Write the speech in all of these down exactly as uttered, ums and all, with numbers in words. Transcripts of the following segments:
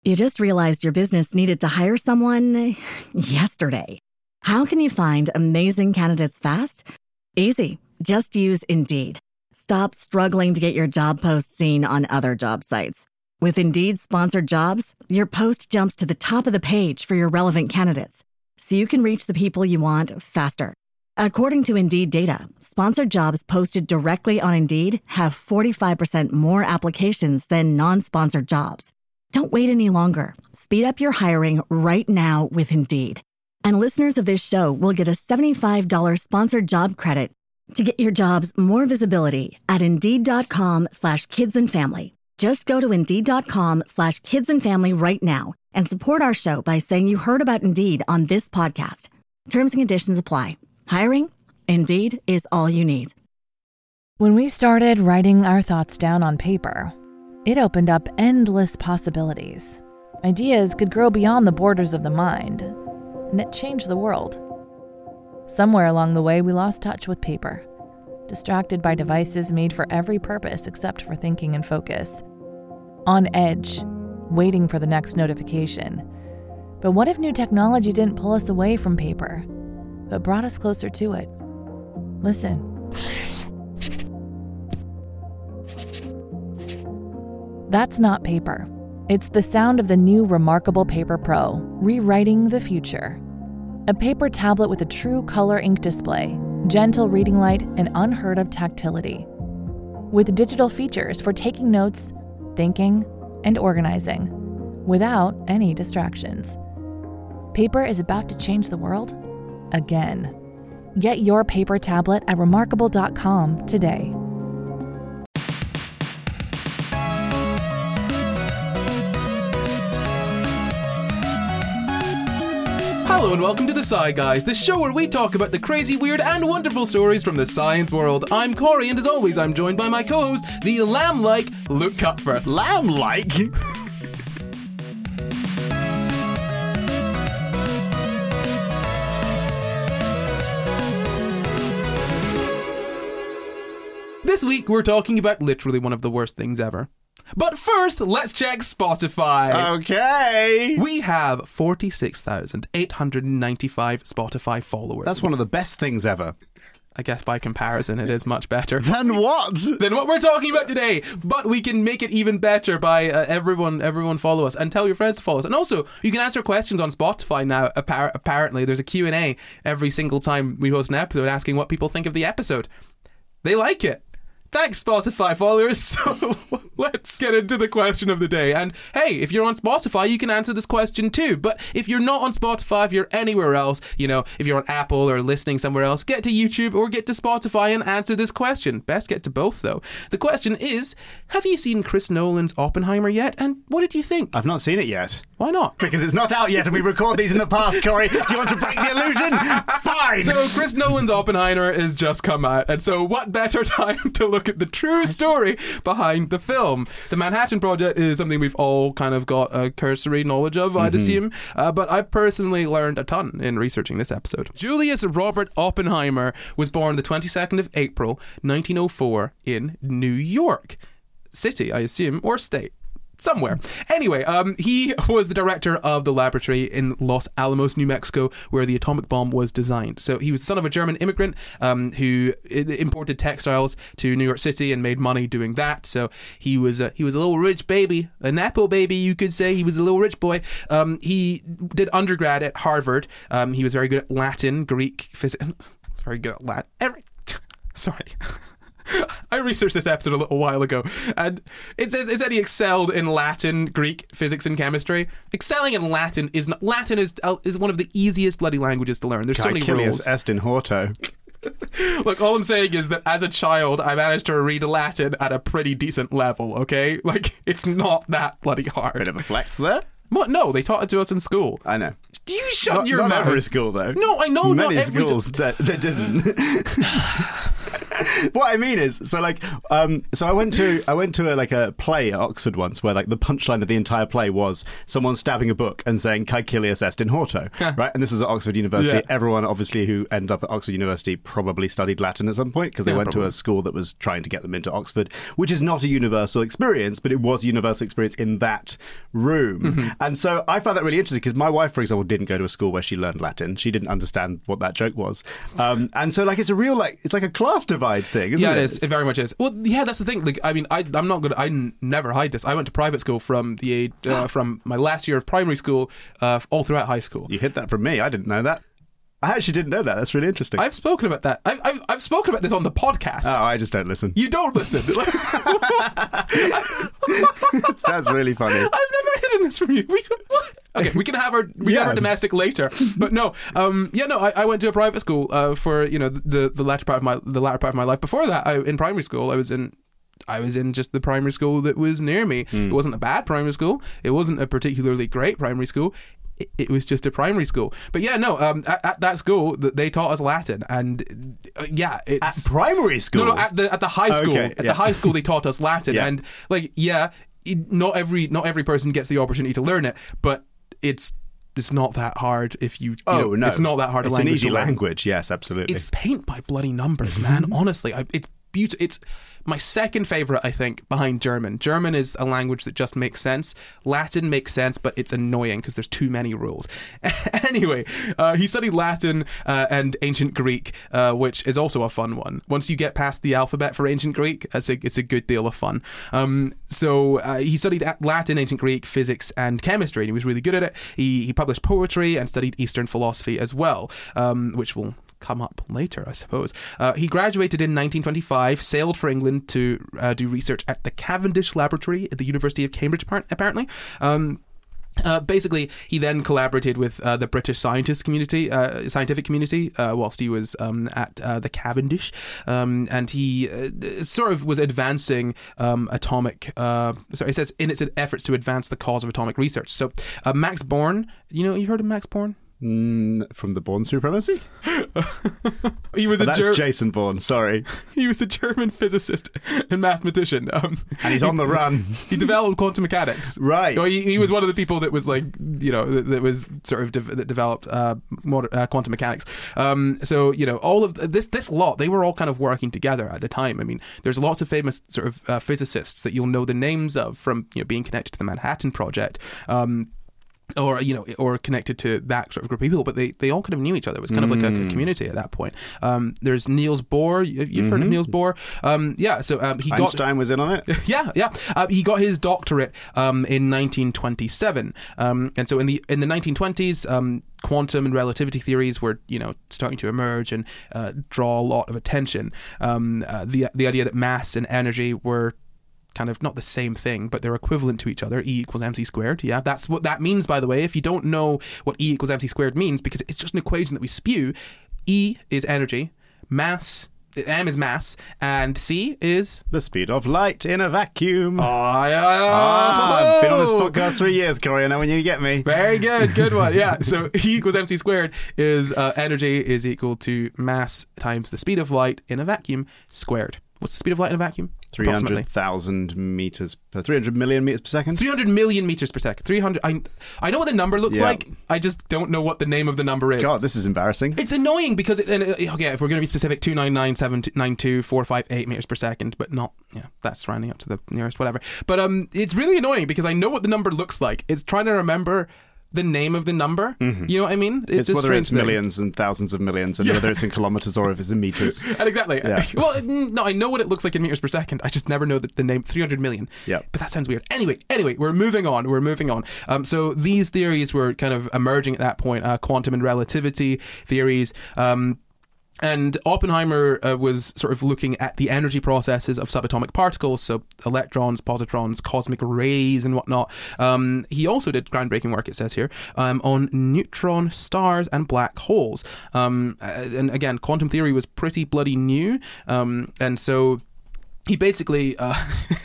You just realized your business needed to hire someone yesterday. How can you find amazing candidates fast? Easy. Just use Indeed. Stop struggling to get your job post seen on other job sites. With Indeed sponsored jobs, your post jumps to the top of the page for your relevant candidates, so you can reach the people you want faster. According to Indeed data, sponsored jobs posted directly on Indeed have forty-five percent more applications than non-sponsored jobs. Don't wait any longer. Speed up your hiring right now with Indeed. And listeners of this show will get a seventy-five dollars sponsored job credit to get your jobs more visibility at Indeed.com slash kids and family. Just go to Indeed.com slash kids and family right now and support our show by saying you heard about Indeed on this podcast. Terms and conditions apply. Hiring? Indeed is all you need. When we started writing our thoughts down on paper, it opened up endless possibilities. Ideas could grow beyond the borders of the mind, and it changed the world. Somewhere along the way, we lost touch with paper, distracted by devices made for every purpose except for thinking and focus. On edge, waiting for the next notification. But what if new technology didn't pull us away from paper, but brought us closer to it? Listen. That's not paper. It's the sound of the new Remarkable Paper Pro, rewriting the future. A paper tablet with a true color ink display, gentle reading light, and unheard of tactility. With digital features for taking notes, thinking, and organizing, without any distractions. Paper is about to change the world again. Get your paper tablet at remarkable dot com today. Hello and welcome to The Sci Guys, the show where we talk about the crazy, weird, and wonderful stories from the science world. I'm Corey, and as always, I'm joined by my co-host, the lamb-like Luke Cupfer. Lamb-like? This week, we're talking about literally one of the worst things ever. But first, let's check Spotify. Okay. We have forty-six thousand eight hundred ninety-five Spotify followers. That's one of the best things ever. I guess by comparison, it is much better. Than what? Than what we're talking about today. But we can make it even better by uh, everyone everyone follow us and tell your friends to follow us. And also, you can answer questions on Spotify now. Appar- apparently, there's a Q and A every single time we host an episode asking what people think of the episode. They like it. Thanks, Spotify followers. So let's get into the question of the day. And hey, if you're on Spotify, you can answer this question too. But if you're not on Spotify, if you're anywhere else, you know, if you're on Apple or listening somewhere else, get to YouTube or get to Spotify and answer this question. Best get to both, though. The question is, have you seen Chris Nolan's Oppenheimer yet? And what did you think? I've not seen it yet. Why not? Because it's not out yet and we record these in the past, Corey. Do you want to break the illusion? Fine! So Chris Nolan's Oppenheimer has just come out, and so what better time to look at the true story behind the film. The Manhattan Project is something we've all kind of got a cursory knowledge of, I'd mm-hmm. assume, uh, but I personally learned a ton in researching this episode. Julius Robert Oppenheimer was born the twenty-second of April nineteen oh four in New York City, I assume, or state. Somewhere. Anyway, um, he was the director of the laboratory in Los Alamos, New Mexico, where the atomic bomb was designed. So he was the son of a German immigrant um, who imported textiles to New York City and made money doing that. So he was a, he was a little rich baby, a Nepo baby, you could say. He was a little rich boy. Um, he did undergrad at Harvard. Um, he was very good at Latin, Greek, physics. Very good at Latin. Every- Sorry. I researched this episode a little while ago, and it says it said he excelled in Latin, Greek, physics, and chemistry. Excelling in Latin is not, Latin is uh, is one of the easiest bloody languages to learn. There's so many rules. Est in horto. Look, all I'm saying is that as a child, I managed to read Latin at a pretty decent level. Okay, like it's not that bloody hard. Bit of a flex there. What? No, they taught it to us in school. I know. Do you shut not, your not mouth? Not every school, though. No, I know. Many not every schools t- that, that didn't. What I mean is, so like, um, so I went to I went to a, like a play at Oxford once, where like the punchline of the entire play was someone stabbing a book and saying "Caecilius est in horto," right? And this was at Oxford University. Yeah. Everyone, obviously, who ended up at Oxford University probably studied Latin at some point because they Yeah, went probably. to a school that was trying to get them into Oxford, which is not a universal experience, but it was a universal experience in that room. Mm-hmm. And so I found that really interesting because my wife, for example, didn't go to a school where she learned Latin. She didn't understand what that joke was, um, and so like it's a real like it's like a class divide thing, isn't Yeah, it? it is. It very much is. Well, yeah, that's the thing. Like, I mean, I, I'm not gonna. I n- never hide this. I went to private school from the age, uh, from my last year of primary school, uh, all throughout high school. You hit that from me. I didn't know that. I actually didn't know that. That's really interesting. I've spoken about that. I've, I've I've spoken about this on the podcast. oh, I just don't listen. You don't listen. That's really funny. I've never hidden this from you. We, what? Okay, we can have our we Yeah. have our domestic later, but no, um, yeah, no. I, I went to a private school uh, for you know the the latter part of my the latter part of my life. Before that, I, in primary school, I was in. I was in just the primary school that was near me. Mm. It wasn't a bad primary school. It wasn't a particularly great primary school. It, it was just a primary school. But yeah, no. Um, at, at that school, th- they taught us Latin, and uh, yeah, At it's primary school? no, no. At the at the high school, Okay, at yeah. the high school, they taught us Latin, Yeah. and like yeah, it, not every not every person gets the opportunity to learn it, but it's. It's not that hard if you. you oh, know, no. It's not that hard. It's a an language easy to learn. language, yes, absolutely. It's paint by bloody numbers, man. Honestly, I, it's beautiful. It's my second favorite, I think, behind German. German is a language that just makes sense. Latin makes sense, but it's annoying because there's too many rules. Anyway, uh, he studied Latin uh, and ancient Greek, uh, which is also a fun one. Once you get past the alphabet for ancient Greek, it's a, it's a good deal of fun. Um, so uh, he studied Latin, ancient Greek, physics, and chemistry, and he was really good at it. He, he published poetry and studied Eastern philosophy as well, um, which will come up later, I suppose. Uh, he graduated in nineteen twenty-five, sailed for England to uh, do research at the Cavendish Laboratory at the University of Cambridge, apparently. Um, Uh, basically, he then collaborated with uh, the British scientist community, uh, scientific community, uh, whilst he was um, at uh, the Cavendish, um, and he uh, sort of was advancing um, atomic. Uh, sorry, it says in its efforts to advance the cause of atomic research. So, uh, Max Born, you know, you've heard of Max Born? Mm, from the Bourne Supremacy? He was Oh, a that's Ger- Jason Bourne, sorry. he was a German physicist and mathematician. Um, And he's on the run. he developed quantum mechanics. Right. So he, he was one of the people that was like, you know, that, that was sort of de- that developed uh, moder- uh, quantum mechanics. Um, so, you know, all of this, this lot, they were all kind of working together at the time. I mean, there's lots of famous sort of uh, physicists that you'll know the names of from, you know, being connected to the Manhattan Project. Um, or you know, or connected to that sort of group of people, but they, they all kind of knew each other. It was kind of like a, a community at that point. Um, there's Niels Bohr. You- You've heard of Niels Bohr? Um, yeah. So um, he got Einstein was in on it? yeah, yeah. Uh, he got his doctorate um, in nineteen twenty-seven, um, and so in the in the nineteen twenties, um, quantum and relativity theories were, you know, starting to emerge and uh, draw a lot of attention. Um, uh, the the idea that mass and energy were kind of not the same thing, but they're equivalent to each other. E equals mc squared. Yeah, that's what that means, by the way. If you don't know what E equals mc squared means, because it's just an equation that we spew. E is energy, mass, M is mass, and C is The speed of light in a vacuum. Oh, yeah. Ah, I've been on this podcast for years, Corey. I know when you get me. Very good, good one. Yeah, so E equals mc squared is uh, energy is equal to mass times the speed of light in a vacuum squared. What's the speed of light in a vacuum? three hundred thousand meters per three hundred million meters per second. three hundred million meters per second. three hundred. I, I know what the number looks Yeah. like. I just don't know what the name of the number is. God, this is embarrassing. It's annoying because, it, and, uh, okay, if we're going to be specific, two nine nine seven nine two four five eight meters per second, but not, yeah, that's rounding up to the nearest whatever. But um, it's really annoying because I know what the number looks like. It's trying to remember the name of the number. Mm-hmm. You know what I mean? It's, a whether strange it's thing. millions and thousands of millions, and Yeah. whether it's in kilometers or if it's in meters. And exactly. Yeah. Well, no, I know what it looks like in meters per second. I just never know the, the name three hundred million. Yeah. But that sounds weird. Anyway, anyway, we're moving on. We're moving on. Um, so these theories were kind of emerging at that point. Uh, quantum and relativity theories. Um, And Oppenheimer uh, was sort of looking at the energy processes of subatomic particles, so electrons, positrons, cosmic rays, and whatnot. Um, he also did groundbreaking work, it says here, um, on neutron stars and black holes. Um, and again, quantum theory was pretty bloody new, um, and so he basically uh,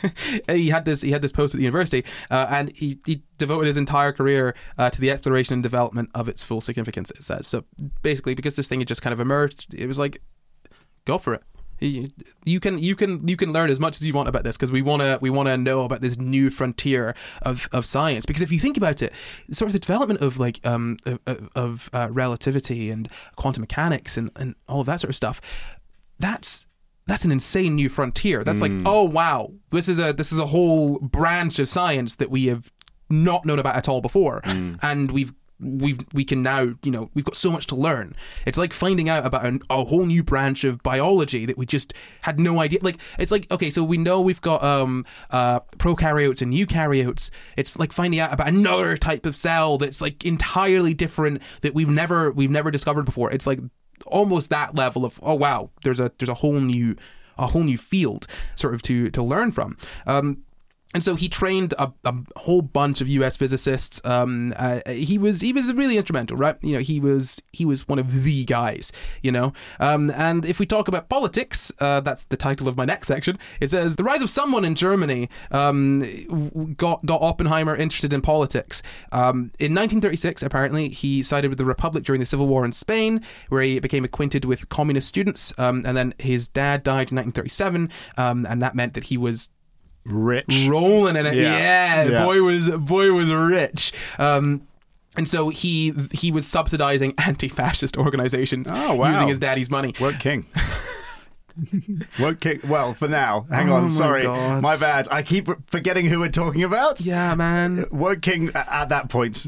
he had this he had this post at the university, uh, and he, he devoted his entire career uh, to the exploration and development of its full significance. It says so. Basically, because this thing had just kind of emerged, it was like, go for it. You, you can you can you can learn as much as you want about this because we want to we want to know about this new frontier of, of science. Because if you think about it, sort of the development of like um of, of uh, relativity and quantum mechanics and, and all of that sort of stuff, that's that's an insane new frontier. That's mm. like, oh wow, this is a this is a whole branch of science that we have not known about at all before, mm. and we've we've we can now, you know, we've got so much to learn. It's like finding out about an, a whole new branch of biology that we just had no idea. Like, it's like, okay, so we know we've got um uh prokaryotes and eukaryotes. It's like finding out about another type of cell that's like entirely different that we've never we've never discovered before. It's like almost that level of, oh wow, there's a there's a whole new a whole new field sort of to to learn from. Um And so he trained a, a whole bunch of U S physicists. Um, uh, he was he was really instrumental, right? You know, he was he was one of the guys. You know, um, and if we talk about politics, uh, that's the title of my next section. It says the rise of someone in Germany um, got got Oppenheimer interested in politics. Um, in nineteen thirty-six, apparently, he sided with the Republic during the Civil War in Spain, where he became acquainted with communist students. Um, and then his dad died in nineteen thirty-seven, um, and that meant that he was rich, rolling in it. Yeah, yeah, yeah. boy was boy was rich. Um, and so he he was subsidizing anti-fascist organizations oh, wow. using his daddy's money. Work king. Work king. Well, for now, hang oh on. My sorry, God. my bad. I keep forgetting who we're talking about. Yeah, man. Work king at that point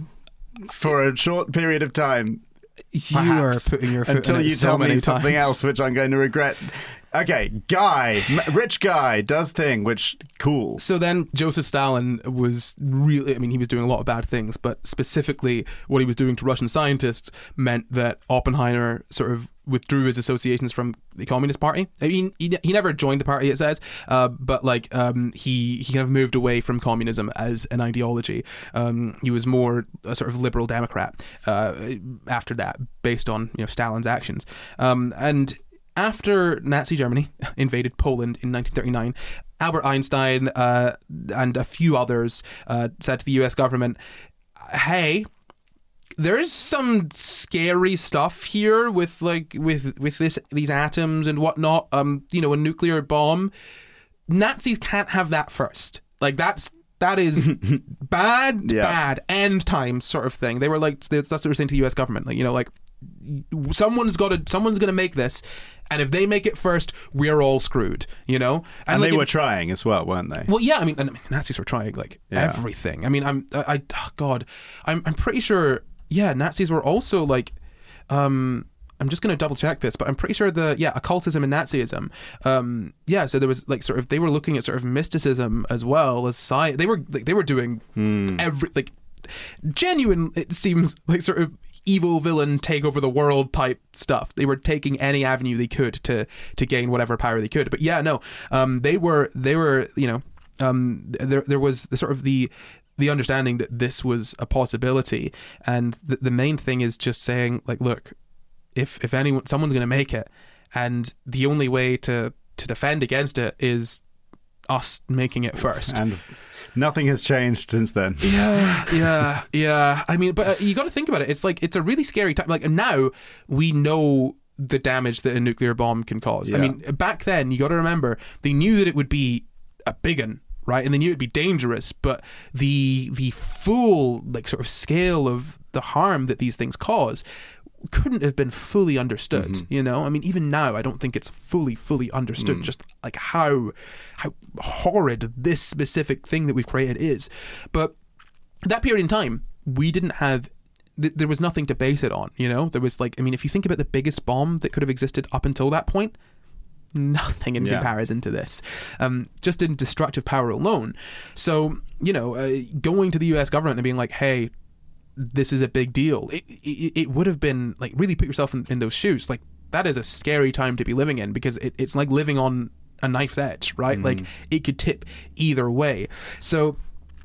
for a short period of time. You perhaps, are putting your foot until in it you so tell me many something times. else, which I'm going to regret. Okay, guy, rich guy, does thing, which, cool. So then Joseph Stalin was really, I mean, he was doing a lot of bad things, but specifically what he was doing to Russian scientists meant that Oppenheimer sort of withdrew his associations from the Communist Party. I mean, he, he never joined the party, it says, uh, but like um, he, he kind of moved away from communism as an ideology. Um, he was more a sort of liberal Democrat uh, after that, based on, you know, Stalin's actions. Um, and after Nazi Germany invaded Poland in nineteen thirty-nine, Albert Einstein uh, and a few others uh, said to the U S government, hey, there is some scary stuff here with like with with this these atoms and whatnot. Um, you know, a nuclear bomb. Nazis can't have that first. Like that's that is bad, yeah. bad end times sort of thing. They were like that's what they were saying to the U S government. Like, you know, like someone's got to someone's going to make this, and if they make it first, we're all screwed. You know, and, and like they if, were trying as well, weren't they? Well, yeah. I mean, and Nazis were trying like yeah. everything. I mean, I'm I, I oh God, I'm I'm pretty sure. Yeah, Nazis were also like, um, I'm just going to double check this, but I'm pretty sure the, yeah, occultism and Nazism. Um, yeah, so there was like sort of, they were looking at sort of mysticism as well as science. They were, like, they were doing hmm. every, like, genuine, it seems like sort of evil villain take over the world type stuff. They were taking any avenue they could to, to gain whatever power they could. But yeah, no, um, they were, they were, you know, um, there, there was the sort of the, the understanding that this was a possibility, and the, the main thing is just saying like, look, if if anyone someone's going to make it, and the only way to to defend against it is us making it first. And nothing has changed since then. Yeah, yeah, yeah. I mean, but uh, you got to think about it. It's like it's a really scary time. Like now we know the damage that a nuclear bomb can cause. Yeah. I mean, back then you got to remember they knew that it would be a big one. Right, and they knew it'd be dangerous, but the the full like sort of scale of the harm that these things cause couldn't have been fully understood. Mm-hmm. You know, I mean, even now, I don't think it's fully fully understood. Mm. Just like how how horrid this specific thing that we've created is. But that period in time, we didn't have. Th- there was nothing to base it on. You know, there was like, I mean, if you think about the biggest bomb that could have existed up until that point. Nothing in yeah. comparison to this, um, just in destructive power alone. So, you know, uh, going to the U S government and being like, hey, this is a big deal. It, it, it would have been like, really put yourself in, in those shoes. Like, that is a scary time to be living in, because it, it's like living on a knife's edge, right? Mm. Like, it could tip either way. So,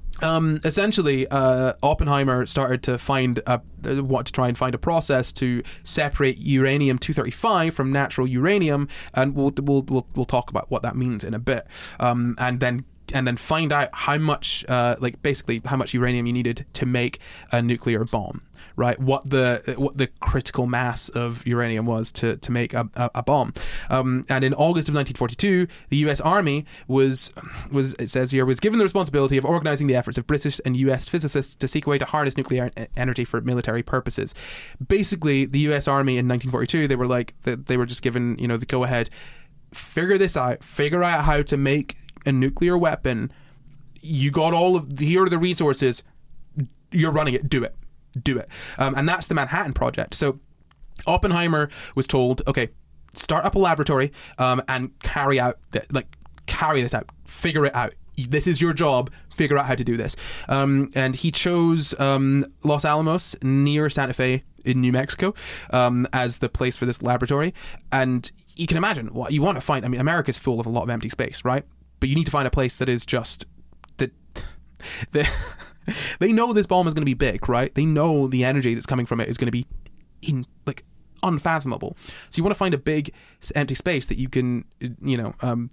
Um, essentially, uh, Oppenheimer started to find a, uh, want to try and find a process to separate uranium two thirty-five from natural uranium, and we'll we'll we'll, we'll talk about what that means in a bit. Um, and then and then find out how much, uh, like basically how much uranium you needed to make a nuclear bomb, right? What the what the critical mass of uranium was to to make a, a, a bomb. Um, and in August of nineteen forty-two, the U S Army was was it says here was given the responsibility of organizing the efforts of British and U S physicists to seek a way to harness nuclear energy for military purposes. Basically, the U S Army in nineteen forty-two, they were like they were just given, you know, the go ahead. Figure this out. Figure out how to make a nuclear weapon. You got all of here are the resources. You're running it. Do it. Do it. Um, and that's the Manhattan Project. So Oppenheimer was told, okay, start up a laboratory um, and carry out the, like carry this out. Figure it out. This is your job. Figure out how to do this. Um, and he chose um, Los Alamos near Santa Fe in New Mexico um, as the place for this laboratory. And you can imagine what you want to find. I mean, America's full of a lot of empty space, right? But you need to find a place that is just that they, they know this bomb is going to be big, right? They know the energy that's coming from it is going to be in like unfathomable. So you want to find a big empty space that you can, you know, um,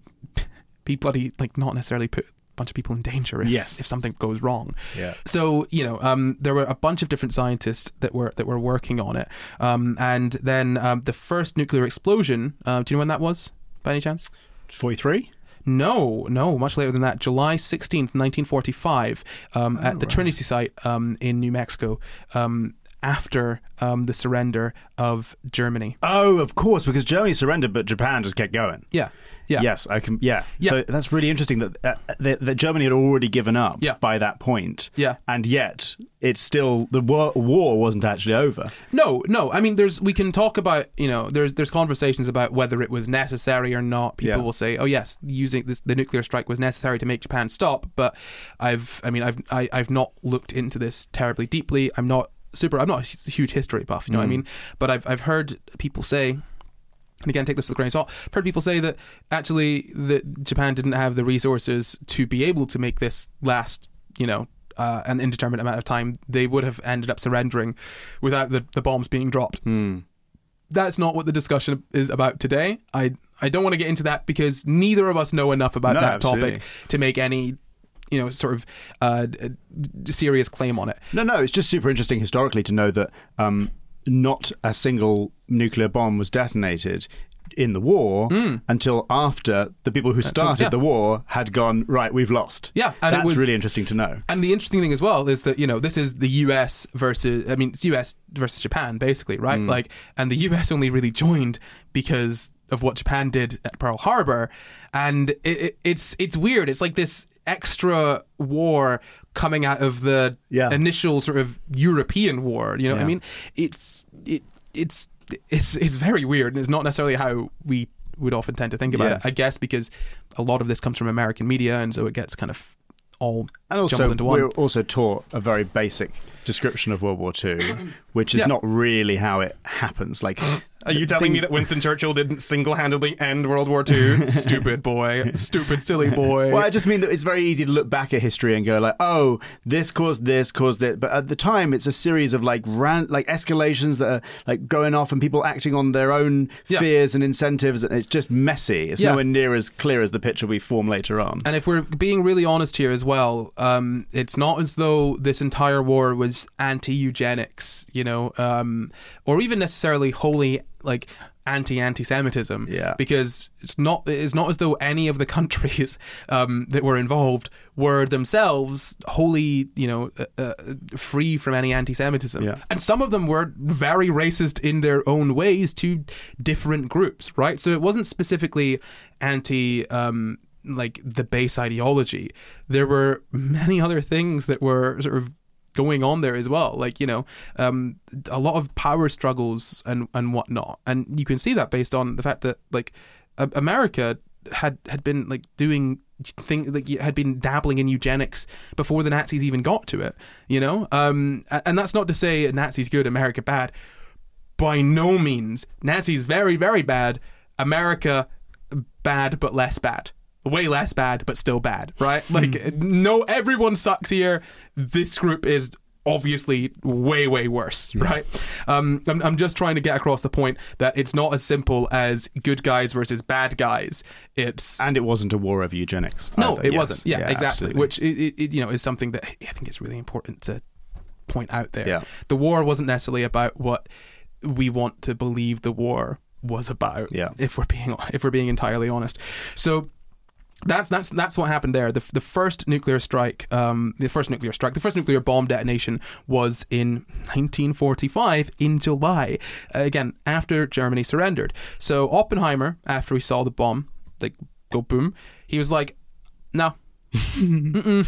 be bloody like not necessarily put a bunch of people in danger if, yes. if something goes wrong. Yeah. So you know, um, there were a bunch of different scientists that were that were working on it, um, and then um, the first nuclear explosion. Uh, do you know when that was, by any chance? forty-three No, no, much later than that. July sixteenth, nineteen forty-five, um, oh, at the right. Trinity site um, in New Mexico, um, after um, the surrender of Germany. Oh, of course, because Germany surrendered, but Japan just kept going. Yeah. Yeah. Yes, I can. Yeah. Yeah. So that's really interesting that, uh, that that Germany had already given up Yeah. by that point. Yeah. And yet it's still the war, war wasn't actually over. No, no. I mean, there's we can talk about, you know, there's there's conversations about whether it was necessary or not. People Yeah. will say, oh yes, using this, the nuclear strike was necessary to make Japan stop. But I've, I mean, I've I, I've not looked into this terribly deeply. I'm not super. I'm not a huge history buff. You know Mm. what I mean? But I've I've heard people say. And again, take this with a grain of salt. I've heard people say that actually that Japan didn't have the resources to be able to make this last, you know, uh, an indeterminate amount of time. They would have ended up surrendering without the, the bombs being dropped. Mm. That's not what the discussion is about today. I I don't want to get into that because neither of us know enough about No, that absolutely. topic to make any, you know, sort of uh, serious claim on it. No, no, it's just super interesting historically to know that um, not a single nuclear bomb was detonated in the war Mm. until after the people who started yeah. the war had gone, right, we've lost. Yeah, and it That's was- really interesting to know. And the interesting thing as well is that, you know, this is the U S versus, I mean, it's U S versus Japan, basically, right? Mm. Like, and the U S only really joined because of what Japan did at Pearl Harbor. And it, it, it's it's weird. It's like this extra war coming out of the Yeah. initial sort of European war. You know what I Yeah. mean? It's it it's it's it's very weird, and it's not necessarily how we would often tend to think about Yes. it. I guess because a lot of this comes from American media, and so it gets kind of all And also, jumbled into one. we're also taught a very basic description of World War Two, which is Yeah. not really how it happens. Like, Are you telling me things- that Winston Churchill didn't single-handedly end World War Two? Stupid boy. Stupid, silly boy. Well, I just mean that it's very easy to look back at history and go like, oh, this caused this, caused that. But at the time, it's a series of like ran- like escalations that are like going off and people acting on their own Yeah. fears and incentives. And it's just messy. It's Yeah. nowhere near as clear as the picture we form later on. And if we're being really honest here as well, um, it's not as though this entire war was anti-eugenics, you know, um, or even necessarily wholly like anti-anti-Semitism. Yeah. Because it's not it's not as though any of the countries um, that were involved were themselves wholly, you know, uh, uh, free from any anti-Semitism. Yeah. And some of them were very racist in their own ways to different groups, right? So it wasn't specifically anti. Um, like the base ideology. There were many other things that were sort of going on there as well, like, you know, um, a lot of power struggles and and whatnot, and you can see that based on the fact that like uh, America had had been like doing thing like had been dabbling in eugenics before the Nazis even got to it, you know, um, and that's not to say Nazis good, America bad. By no means. Nazis very very bad, America bad but less bad. Way less bad, but still bad, right? Like, no, everyone sucks here. This group is obviously way, way worse, yeah. right? Um, I'm, I'm just trying to get across the point that it's not as simple as good guys versus bad guys. It's and it wasn't a war over eugenics. No, either. it yes. wasn't. Yeah, yeah exactly. Absolutely. Which it, it, you know is something that I think is really important to point out there. Yeah. The war wasn't necessarily about what we want to believe the war was about. Yeah. If we're being if we're being entirely honest. So. That's that's that's what happened there. The the first nuclear strike, um, the first nuclear strike, the first nuclear bomb detonation was in nineteen forty-five in July. Uh, again, after Germany surrendered. So Oppenheimer, after he saw the bomb, like go boom, he was like, "No, mm-mm,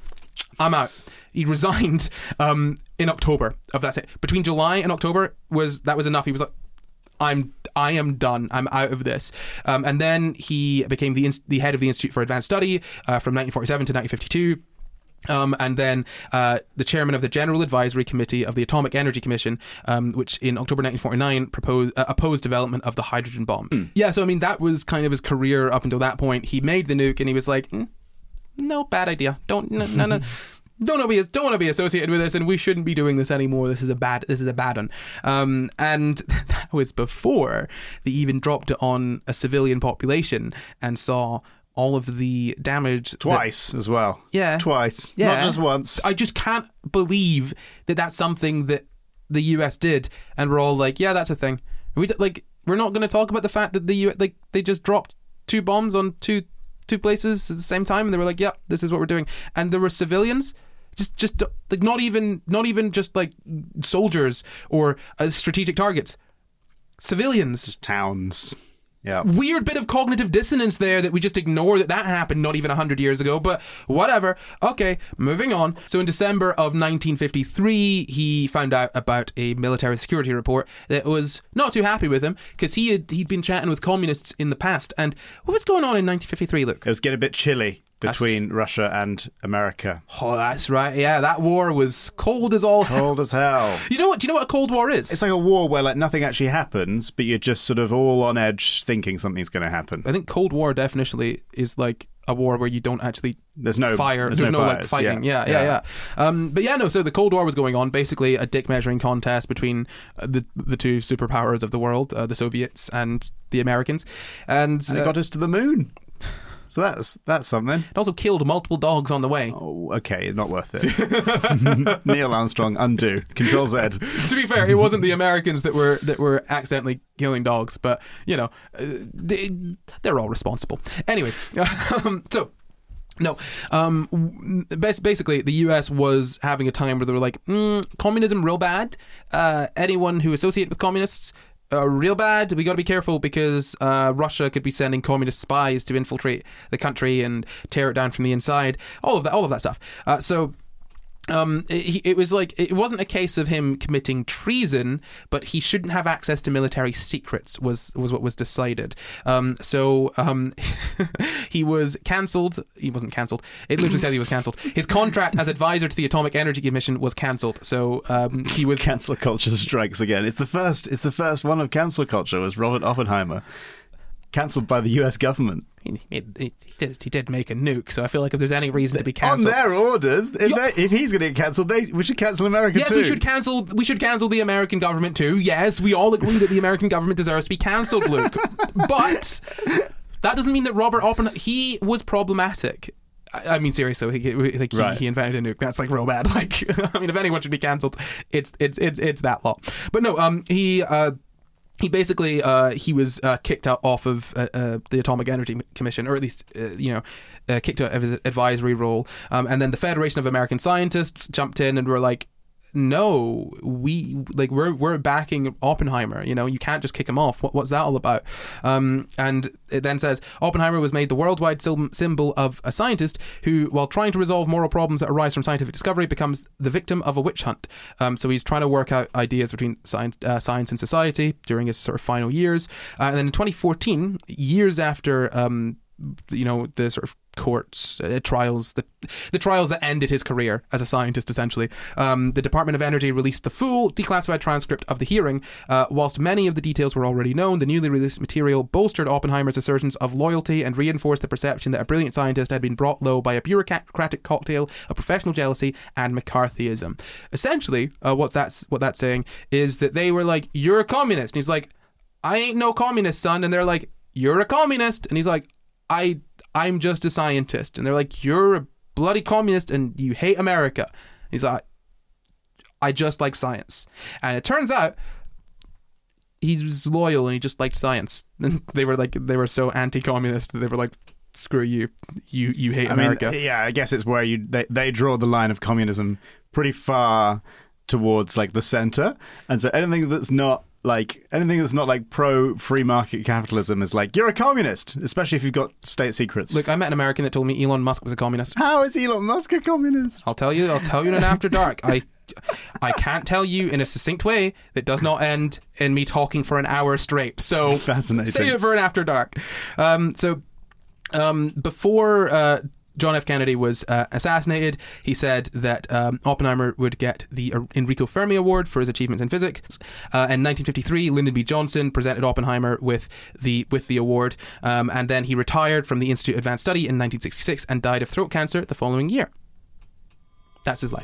I'm out." He resigned um, in October of that. Between July and October was that was enough. He was like, I'm I am done. I'm out of this. Um, and then he became the inst- the head of the Institute for Advanced Study uh, from nineteen forty-seven to nineteen fifty-two. Um, and then uh, the chairman of the General Advisory Committee of the Atomic Energy Commission, um, which in October nineteen forty-nine proposed, uh, opposed development of the hydrogen bomb. Mm. Yeah, so I mean, that was kind of his career up until that point. He made the nuke and he was like, mm, no, bad idea. Don't, no, no, no. Don't want to be don't want to be associated with this, and we shouldn't be doing this anymore. This is a bad this is a bad one. Um, and that was before they even dropped it on a civilian population and saw all of the damage twice that, as well. Yeah, twice. Yeah, not just once. I just can't believe that that's something that the U S did, and we're all like, yeah, that's a thing. We like we're not going to talk about the fact that the U S like they just dropped two bombs on two two places at the same time, and they were like, yeah, this is what we're doing, and there were civilians. Just, just like not even, not even just like soldiers or uh, strategic targets. Civilians, just towns. Yeah. Weird bit of cognitive dissonance there that we just ignore that that happened not even a hundred years ago. But whatever. Okay, moving on. So in December of nineteen fifty-three, he found out about a military security report that was not too happy with him because he had he'd been chatting with communists in the past. And what was going on in nineteen fifty-three, Luke? It was getting a bit chilly between that's, Russia and America. Oh, that's right. Yeah, that war was cold as all cold as hell. You know what? Do you know what a Cold War is? It's like a war where like nothing actually happens, but you're just sort of all on edge, thinking something's going to happen. I think Cold War definitionally is like a war where you don't actually there's no fire. There's, there's no, no fires, like fighting. Yeah, yeah, yeah. yeah. yeah. Um, but yeah, no. So the Cold War was going on. Basically, a dick measuring contest between uh, the the two superpowers of the world, uh, the Soviets and the Americans, and, and uh, it got us to the moon. So that's that's something. It also killed multiple dogs on the way. Oh, okay, not worth it. Neil Armstrong, undo. Control Z. To be fair, it wasn't the Americans that were that were accidentally killing dogs, but you know, uh, they, they're all responsible. Anyway, um, so. No, um, basically the U S was having a time where they were like, mm, communism real bad. Uh, anyone who associated with communists, uh, real bad. We got to be careful because uh, Russia could be sending communist spies to infiltrate the country and tear it down from the inside. All of that, all of that stuff. Uh, so. Um, it, it was like it wasn't a case of him committing treason, but he shouldn't have access to military secrets. Was was what was decided. Um, so um, he was cancelled. He wasn't cancelled. It literally said he was cancelled. His contract as advisor to the Atomic Energy Commission was cancelled. So um, he was cancel culture strikes again. It's the first. It's the first one of cancel culture. Was Robert Oppenheimer cancelled by the U S government? He, he, he, did, he did make a nuke, so I feel like if there's any reason to be cancelled on their orders, if, they, if he's going to get cancelled, they we should cancel America yes, too. Yes, we should cancel. We should cancel the American government too. Yes, we all agree that the American government deserves to be cancelled, Luke. But that doesn't mean that Robert Oppenheimer he was problematic. I mean, seriously, he, like he, right. he invented a nuke. That's like real bad. Like, I mean, if anyone should be cancelled, it's it's it's it's that law. But no, um, he. Uh, He basically uh, he was uh, kicked out off of uh, uh, the Atomic Energy Commission, or at least uh, you know uh, kicked out of his advisory role. Um, and then the Federation of American Scientists jumped in and were like, "No, we like we're we're backing Oppenheimer. You know, you can't just kick him off. What, what's that all about?" Um, and it then says Oppenheimer was made the worldwide symbol of a scientist who, while trying to resolve moral problems that arise from scientific discovery, becomes the victim of a witch hunt. Um, so he's trying to work out ideas between science, uh, science and society during his sort of final years. Uh, and then in twenty fourteen, years after. Um, you know, the sort of courts uh, trials, the the trials that ended his career as a scientist, essentially. Um, the Department of Energy released the full declassified transcript of the hearing. Uh, whilst many of the details were already known, the newly released material bolstered Oppenheimer's assertions of loyalty and reinforced the perception that a brilliant scientist had been brought low by a bureaucratic cocktail of professional jealousy and McCarthyism. Essentially, uh, what that's what that's saying is that they were like, "You're a communist," and he's like, "I ain't no communist, son," and they're like, "You're a communist," and he's like, I I'm just a scientist, and they're like, "You're a bloody communist and you hate America." He's like, "I just like science," and it turns out he was loyal and he just liked science. And they were like, they were so anti-communist that they were like, "Screw you, you you hate I America." mean, yeah, I guess it's where you they, they draw the line of communism pretty far towards like the center, and so anything that's not like anything that's not like pro free market capitalism is like, you're a communist, especially if you've got state secrets. Look, I met an American that told me Elon Musk was a communist. How is Elon Musk a communist? I'll tell you. I'll tell you in an After Dark. I, I can't tell you in a succinct way that does not end in me talking for an hour straight. So Fascinating. Save it for an After Dark. Um, so, um, before uh, John F. Kennedy was uh, assassinated, he said that um, Oppenheimer would get the Enrico Fermi Award for his achievements in physics. Uh, in nineteen fifty-three, Lyndon B. Johnson presented Oppenheimer with the with the award, um, and then he retired from the Institute of Advanced Study in nineteen sixty-six and died of throat cancer the following year. That's his life.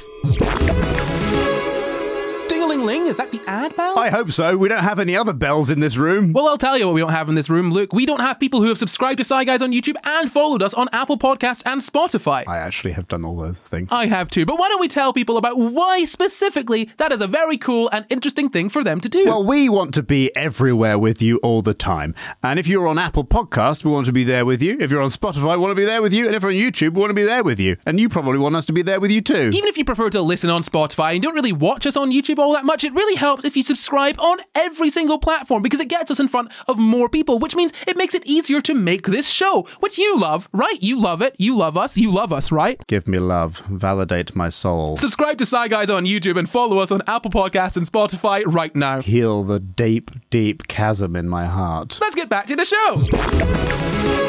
Ding-a-ling-ling, is that the ad bell? I hope so. We don't have any other bells in this room. Well, I'll tell you what we don't have in this room, Luke. We don't have people who have subscribed to Sci Guys on YouTube and followed us on Apple Podcasts and Spotify. I actually have done all those things. I have too. But why don't we tell people about why specifically that is a very cool and interesting thing for them to do? Well, we want to be everywhere with you all the time. And if you're on Apple Podcasts, we want to be there with you. If you're on Spotify, we want to be there with you. And if you're on YouTube, we want to be there with you. And you probably want us to be there with you too. Even if you prefer to listen on Spotify and don't really watch us on YouTube all that much, it really helps if you subscribe on every single platform, because it gets us in front of more people, which means it makes it easier to make this show, which you love, right? You love it. You love us. You love us, right? Give me love. Validate my soul. Subscribe to Sci Guys on YouTube and follow us on Apple Podcasts and Spotify right now. Heal the deep, deep chasm in my heart. Let's get back to the show.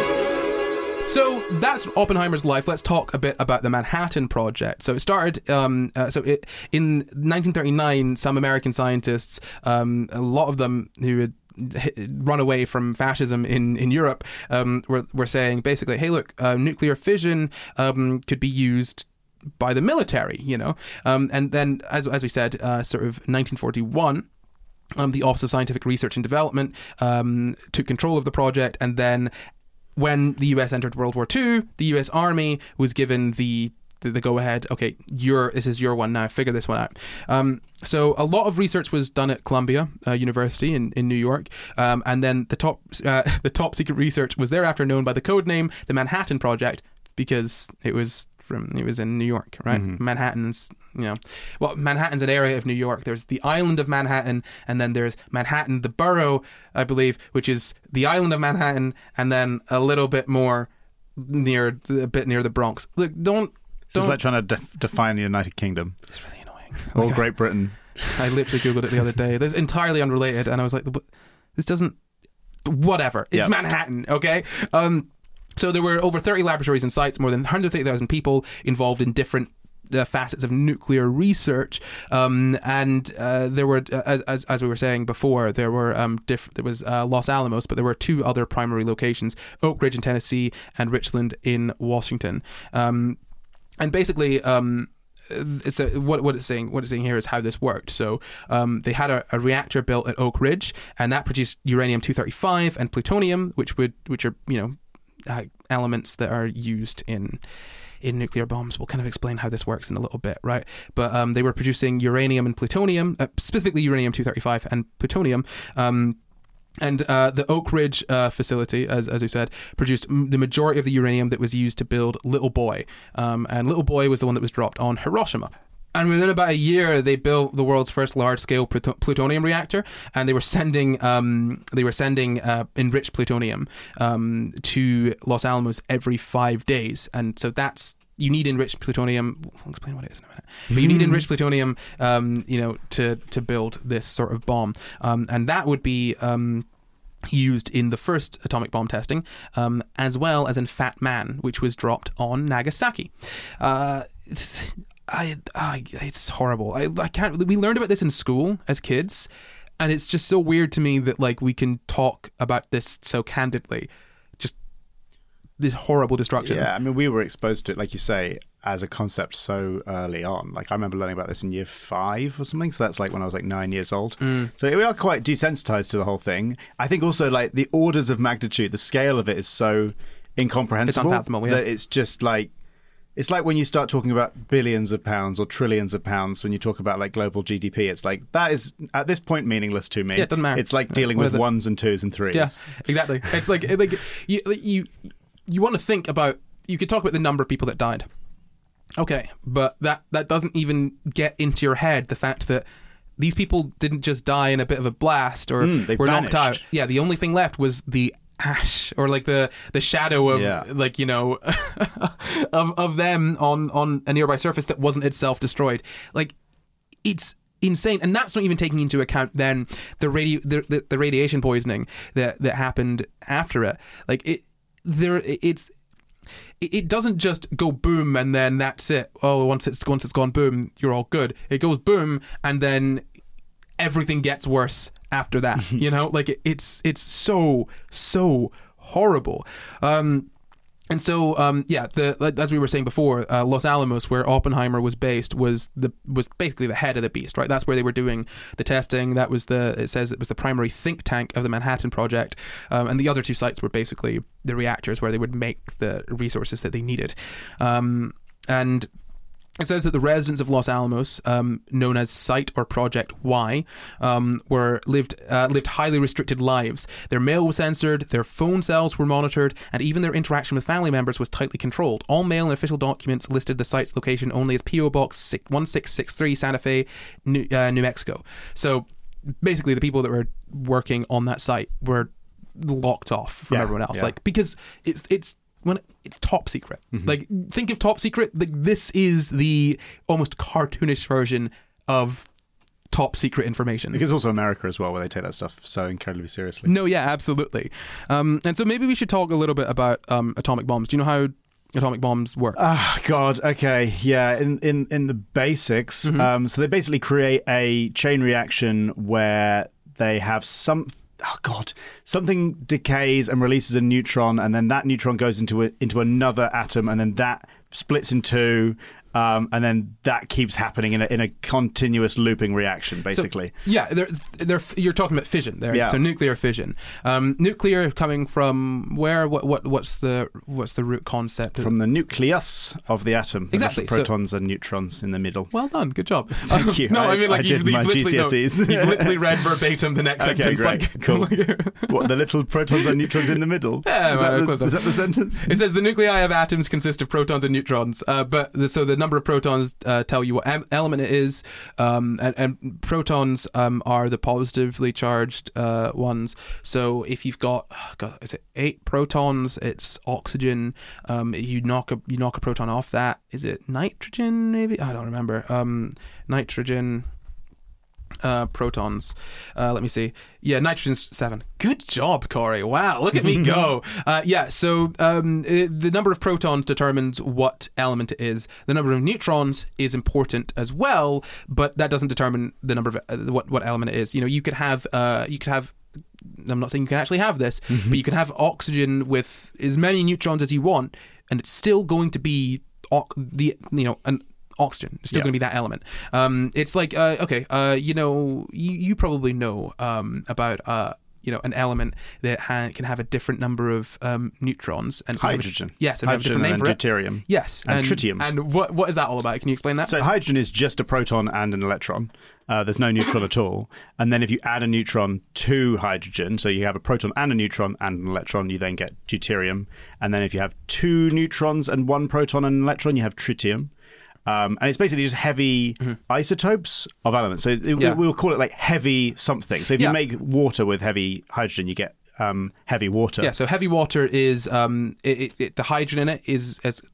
So that's Oppenheimer's life. Let's talk a bit about the Manhattan Project. So it started, um, uh, so it, in nineteen thirty-nine, some American scientists, um, a lot of them who had run away from fascism in, in Europe, um, were, were saying basically, hey, look, uh, nuclear fission um, could be used by the military, you know. Um, and then, as, as we said, uh, sort of nineteen forty-one, um, the Office of Scientific Research and Development um, took control of the project, and then when the U S entered World War Two, the U S Army was given the the, the go-ahead. Okay, your this is your one now. Figure this one out. Um, so a lot of research was done at Columbia uh, University in, in New York, um, and then the top uh, the top secret research was thereafter known by the code name the Manhattan Project, because it was from it was in New York, right? Mm-hmm. Manhattan's, you know, well, Manhattan's an area of New York. There's the island of Manhattan, and then there's Manhattan, the borough, I believe, which is the island of Manhattan, and then a little bit more near, a bit near the Bronx. Look, don't. So it's like trying to de- define the United Kingdom. It's really annoying. Or Like, Great Britain. I literally Googled it the other day. It's entirely unrelated, and I was like, this doesn't... Whatever. It's Yep. Manhattan, okay? Um, so there were over thirty laboratories and sites, more than one hundred thirty thousand people involved in different uh, facets of nuclear research, um, and uh, there were, uh, as, as as we were saying before, there were um, diff- there was uh, Los Alamos, but there were two other primary locations: Oak Ridge in Tennessee and Richland in Washington. Um, and basically, um, it's a, what what it's saying what it's saying here is how this worked. So um, they had a, a reactor built at Oak Ridge, and that produced uranium two thirty-five and plutonium, which would which are you know uh, elements that are used in. in nuclear bombs. We'll kind of explain how this works in a little bit, right? But um, they were producing uranium and plutonium, uh, specifically uranium two thirty-five and plutonium. Um, and uh, the Oak Ridge uh, facility, as as we said, produced m- the majority of the uranium that was used to build Little Boy. Um, and Little Boy was the one that was dropped on Hiroshima. And within about a year, they built the world's first large-scale plut- plutonium reactor, and they were sending um, they were sending uh, enriched plutonium um, to Los Alamos every five days. And so that's you need enriched plutonium. I'll explain what it is in a minute. But you need enriched plutonium, um, you know, to to build this sort of bomb, um, and that would be. Um, used in the first atomic bomb testing, um, as well as in Fat Man, which was dropped on Nagasaki. Uh, it's, I, I, it's horrible. I, I can't. We learned about this in school as kids, and it's just so weird to me that like we can talk about this so candidly. Just this horrible destruction. Yeah, I mean, we were exposed to it, like you say, as a concept so early on. Like, I remember learning about this in year five or something, so that's like when I was like nine years old. Mm. So we are quite desensitized to the whole thing. I think also, like, the orders of magnitude, the scale of it is so incomprehensible. It's unfathomable, yeah. That it's just like, it's like when you start talking about billions of pounds or trillions of pounds when you talk about like global G D P. It's like, that is at this point meaningless to me. Yeah, it doesn't matter. It's like dealing what with ones and twos and threes. Yeah, exactly. It's like, like you, you, you want to think about, you could talk about the number of people that died. Okay, but that, that doesn't even get into your head the fact that these people didn't just die in a bit of a blast or mm, were vanished. knocked out. Yeah, the only thing left was the ash or like the the shadow of yeah. like, you know, of of them on on a nearby surface that wasn't itself destroyed. Like, it's insane, and that's not even taking into account then the radio the, the, the radiation poisoning that that happened after it. Like it there it's it doesn't just go boom and then that's it. Oh, once it's once it's gone boom, you're all good. It goes boom and then everything gets worse after that. You know, like it, it's it's so so horrible. Um, and so um, yeah, the as we were saying before, uh, Los Alamos, where Oppenheimer was based, was the was basically the head of the beast, right? That's where they were doing the testing. That was the it says it was the primary think tank of the Manhattan Project, um, and the other two sites were basically the reactors where they would make the resources that they needed. Um, and it says that the residents of Los Alamos, um, known as Site or Project Y, um, were lived uh, lived highly restricted lives. Their mail was censored, their phone cells were monitored, and even their interaction with family members was tightly controlled. All mail and official documents listed the site's location only as P O Box one six six three, Santa Fe, New, uh, New Mexico. So basically, the people that were working on that site were locked off from yeah, everyone else, yeah. like because it's it's. When it's top secret. Mm-hmm. Like, think of top secret. Like, this is the almost cartoonish version of top secret information. Because also America as well, where they take that stuff so incredibly seriously. No, yeah, absolutely. Um, and so maybe we should talk a little bit about um, atomic bombs. Do you know how atomic bombs work? Ah, oh, God. Okay. Yeah. In in in the basics, mm-hmm. um, so they basically create a chain reaction where they have some. Oh God! Something decays and releases a neutron, and then that neutron goes into a, into another atom, and then that splits in two, um, and then that keeps happening in a, in a continuous looping reaction, basically. So, yeah, they're, they're, you're talking about fission there. Yeah. So nuclear fission. Um, nuclear coming from where? What? What? What's the what's the root concept? From the nucleus of the atom. Exactly. The protons so, and neutrons in the middle. Well done. Good job. Thank um, you. No, I, I mean like I you've, did you've my literally, G C S Es. No, you've literally read verbatim the next okay, sentence. Great. Like, cool. What, the little protons and neutrons in the middle? Yeah, is, well, that the, is that the sentence? It says the nuclei of atoms consist of protons and neutrons, uh, but the, so the number of protons uh, tell you what am- element it is, um, and, and protons um, are the positively charged uh, ones. So if you've got, oh God, is it eight protons? It's oxygen. Um, you knock a you knock a proton off that. Is it nitrogen? Maybe I don't remember. Um, nitrogen. Uh, protons. Uh, let me see. Yeah, nitrogen's seven. Good job, Corey. Wow, look at me go. Uh, yeah, so um, it, the number of protons determines what element it is. The number of neutrons is important as well, but that doesn't determine the number of uh, what what element it is. You know, you could have uh, you could have. I'm not saying you can actually have this, mm-hmm. but you can have oxygen with as many neutrons as you want, and it's still going to be o- the you know an oxygen. It's still yeah. going to be that element. Um, it's like, uh, okay, uh, you know, you, you probably know um, about, uh, you know, an element that ha- can have a different number of um, neutrons. And hydrogen. A, yes, and hydrogen have a different name and for deuterium. it. Yes. And, and tritium. And what what is that all about? Can you explain that? So hydrogen is just a proton and an electron. Uh, there's no neutron at all. And then if you add a neutron to hydrogen, so you have a proton and a neutron and an electron, you then get deuterium. And then if you have two neutrons and one proton and an electron, you have tritium. Um, and it's basically just heavy mm-hmm. isotopes of elements. So it, yeah. we, we'll call it like heavy something. So if yeah. you make water with heavy hydrogen, you get um, heavy water. Yeah, so heavy water is, um, it, it, it, the hydrogen in it is as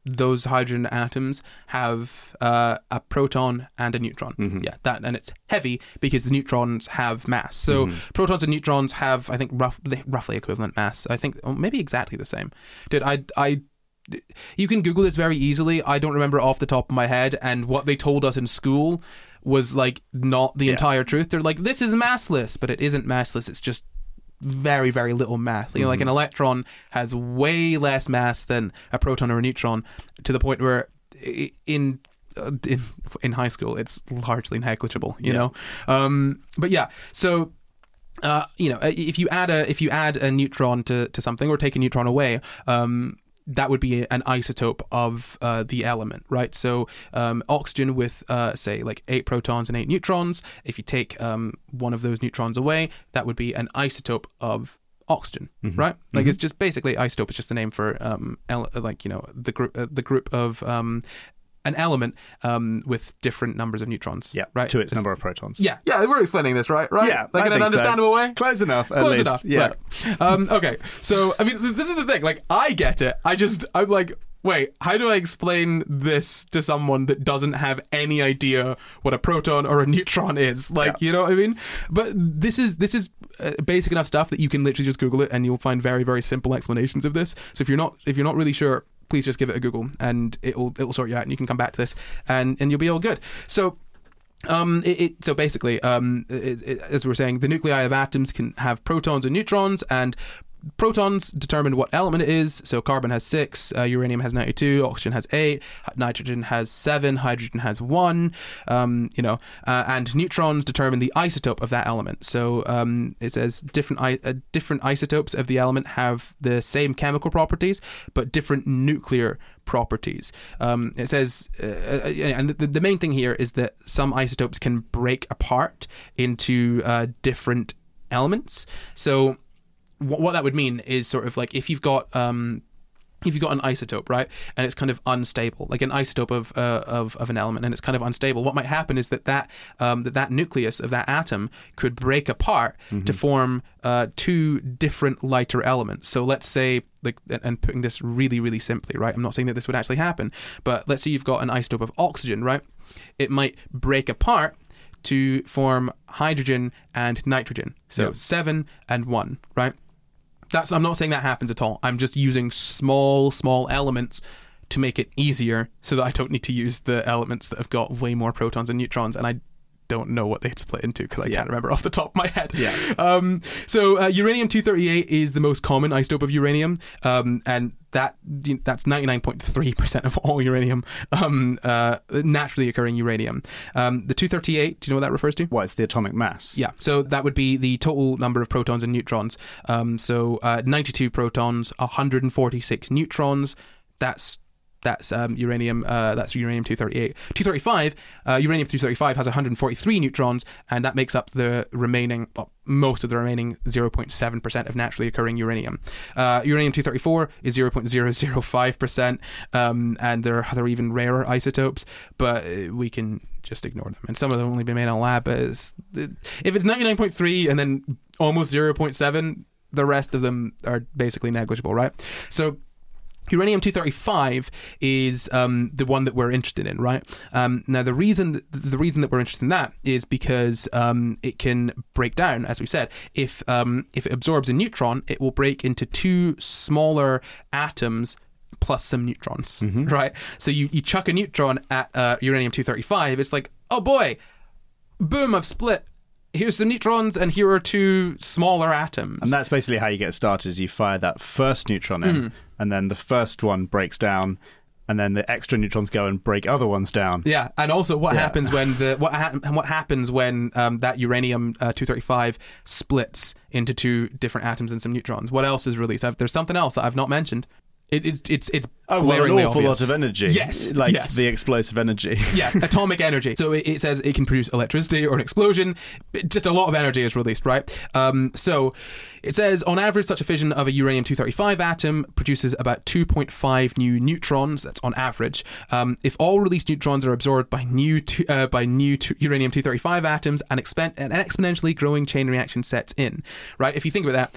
those hydrogen atoms have uh, a proton and a neutron. Mm-hmm. Yeah, that and it's heavy because the neutrons have mass. So Mm-hmm. protons and neutrons have, I think, rough, roughly equivalent mass. I think oh, maybe exactly the same. Dude, I, I, you can Google this very easily. I don't remember off the top of my head. And what they told us in school was like not the Yeah. entire truth. They're like, this is massless, but it isn't massless. It's just very, very little mass. You know, like an electron has way less mass than a proton or a neutron, to the point where i- in uh, in in high school it's largely negligible. You Yeah. know, um, but yeah, so. Uh, you know, if you add a if you add a neutron to, to something or take a neutron away, um, that would be an isotope of uh, the element, right? So um, oxygen with uh, say like eight protons and eight neutrons. If you take um, one of those neutrons away, that would be an isotope of oxygen, Mm-hmm. right? Like it's just basically isotope. It's just a name for um, ele- like you know the group uh, the group of um, an element um, with different numbers of neutrons. Yeah, right. to its It's- number of protons. Yeah, yeah, we're explaining this, right? Right? Yeah, like I in an think so. understandable way. Close enough, at Close least. enough. Yeah. Right. Um, okay. So, I mean, th- this is the thing. Like, I get it. I just, I'm like, wait, how do I explain this to someone that doesn't have any idea what a proton or a neutron is? Like, Yeah. you know what I mean? But this is this is uh, basic enough stuff that you can literally just Google it and you'll find very, very simple explanations of this. So if you're not if you're not really sure, please just give it a Google and it'll it'll sort you out and you can come back to this and, and you'll be all good. So um, it, it so basically, um, it, it, as we were saying, the nuclei of atoms can have protons and neutrons, and protons determine what element it is. So carbon has six, uh, uranium has ninety-two, oxygen has eight, nitrogen has seven, hydrogen has one. Um, you know, uh, and neutrons determine the isotope of that element. So um, it says different I- uh, different isotopes of the element have the same chemical properties, but different nuclear properties. Um, it says, uh, and the, the main thing here is that some isotopes can break apart into uh, different elements. So what, what that would mean is sort of like if you've got um, if you've got an isotope, right, and it's kind of unstable, like an isotope of uh, of of an element, and it's kind of unstable. What might happen is that that um, that that nucleus of that atom could break apart mm-hmm. to form uh, two different lighter elements. So let's say, like, and putting this really really simply, right, I'm not saying that this would actually happen, but let's say you've got an isotope of oxygen, right? It might break apart to form hydrogen and nitrogen. So Yeah. seven and one, right? That's, I'm not saying that happens at all. I'm just using small, small elements to make it easier so that I don't need to use the elements that have got way more protons and neutrons, and I don't know what they'd split into because I Yeah. can't remember off the top of my head. Yeah. Um, so uh, uranium two thirty-eight is the most common isotope of uranium, um, and that that's ninety-nine point three percent of all uranium, um, uh, naturally occurring uranium. Um, the two thirty-eight, do you know what that refers to? What, it's the atomic mass? Yeah, so that would be the total number of protons and neutrons. Um, so uh, ninety-two protons, one hundred forty-six neutrons. That's that's um, uranium. Uh, that's uranium two thirty-eight. two thirty-five. Uh, uranium two thirty-five has one hundred forty-three neutrons, and that makes up the remaining, well, most of the remaining zero point seven percent of naturally occurring uranium. Uh, uranium two thirty-four is zero point zero zero five percent, um, and there are other even rarer isotopes, but uh, we can just ignore them. And some of them have only been made in a lab. As if it's ninety-nine point three and then almost zero point seven, the rest of them are basically negligible, right? So uranium two thirty-five is um, the one that we're interested in, right? Um, now, the reason the reason that we're interested in that is because um, it can break down, as we said. If um, if it absorbs a neutron, it will break into two smaller atoms plus some neutrons, Mm-hmm. right? So you, you chuck a neutron at uh, uranium two thirty-five, it's like, oh boy, boom, I've split. Here's some neutrons, and here are two smaller atoms. And that's basically how you get started, is you fire that first neutron in, Mm. and then the first one breaks down, and then the extra neutrons go and break other ones down. Yeah, and also what Yeah. happens when the what ha- what happens when um, that uranium uh, two thirty-five splits into two different atoms and some neutrons? What else is released? I've, there's something else that I've not mentioned. It, it, it's it's Oh, well, an glaringly awful obvious. lot of energy. Yes, Like yes. the explosive energy. Yeah, atomic energy. So it, it says it can produce electricity or an explosion. It- just a lot of energy is released, right? Um, so it says on average, such a fission of a uranium two thirty-five atom produces about two point five new neutrons. That's on average. Um, if all released neutrons are absorbed by new two, uh, by new two, uranium two thirty-five atoms, an, expen- an exponentially growing chain reaction sets in. Right? If you think about that.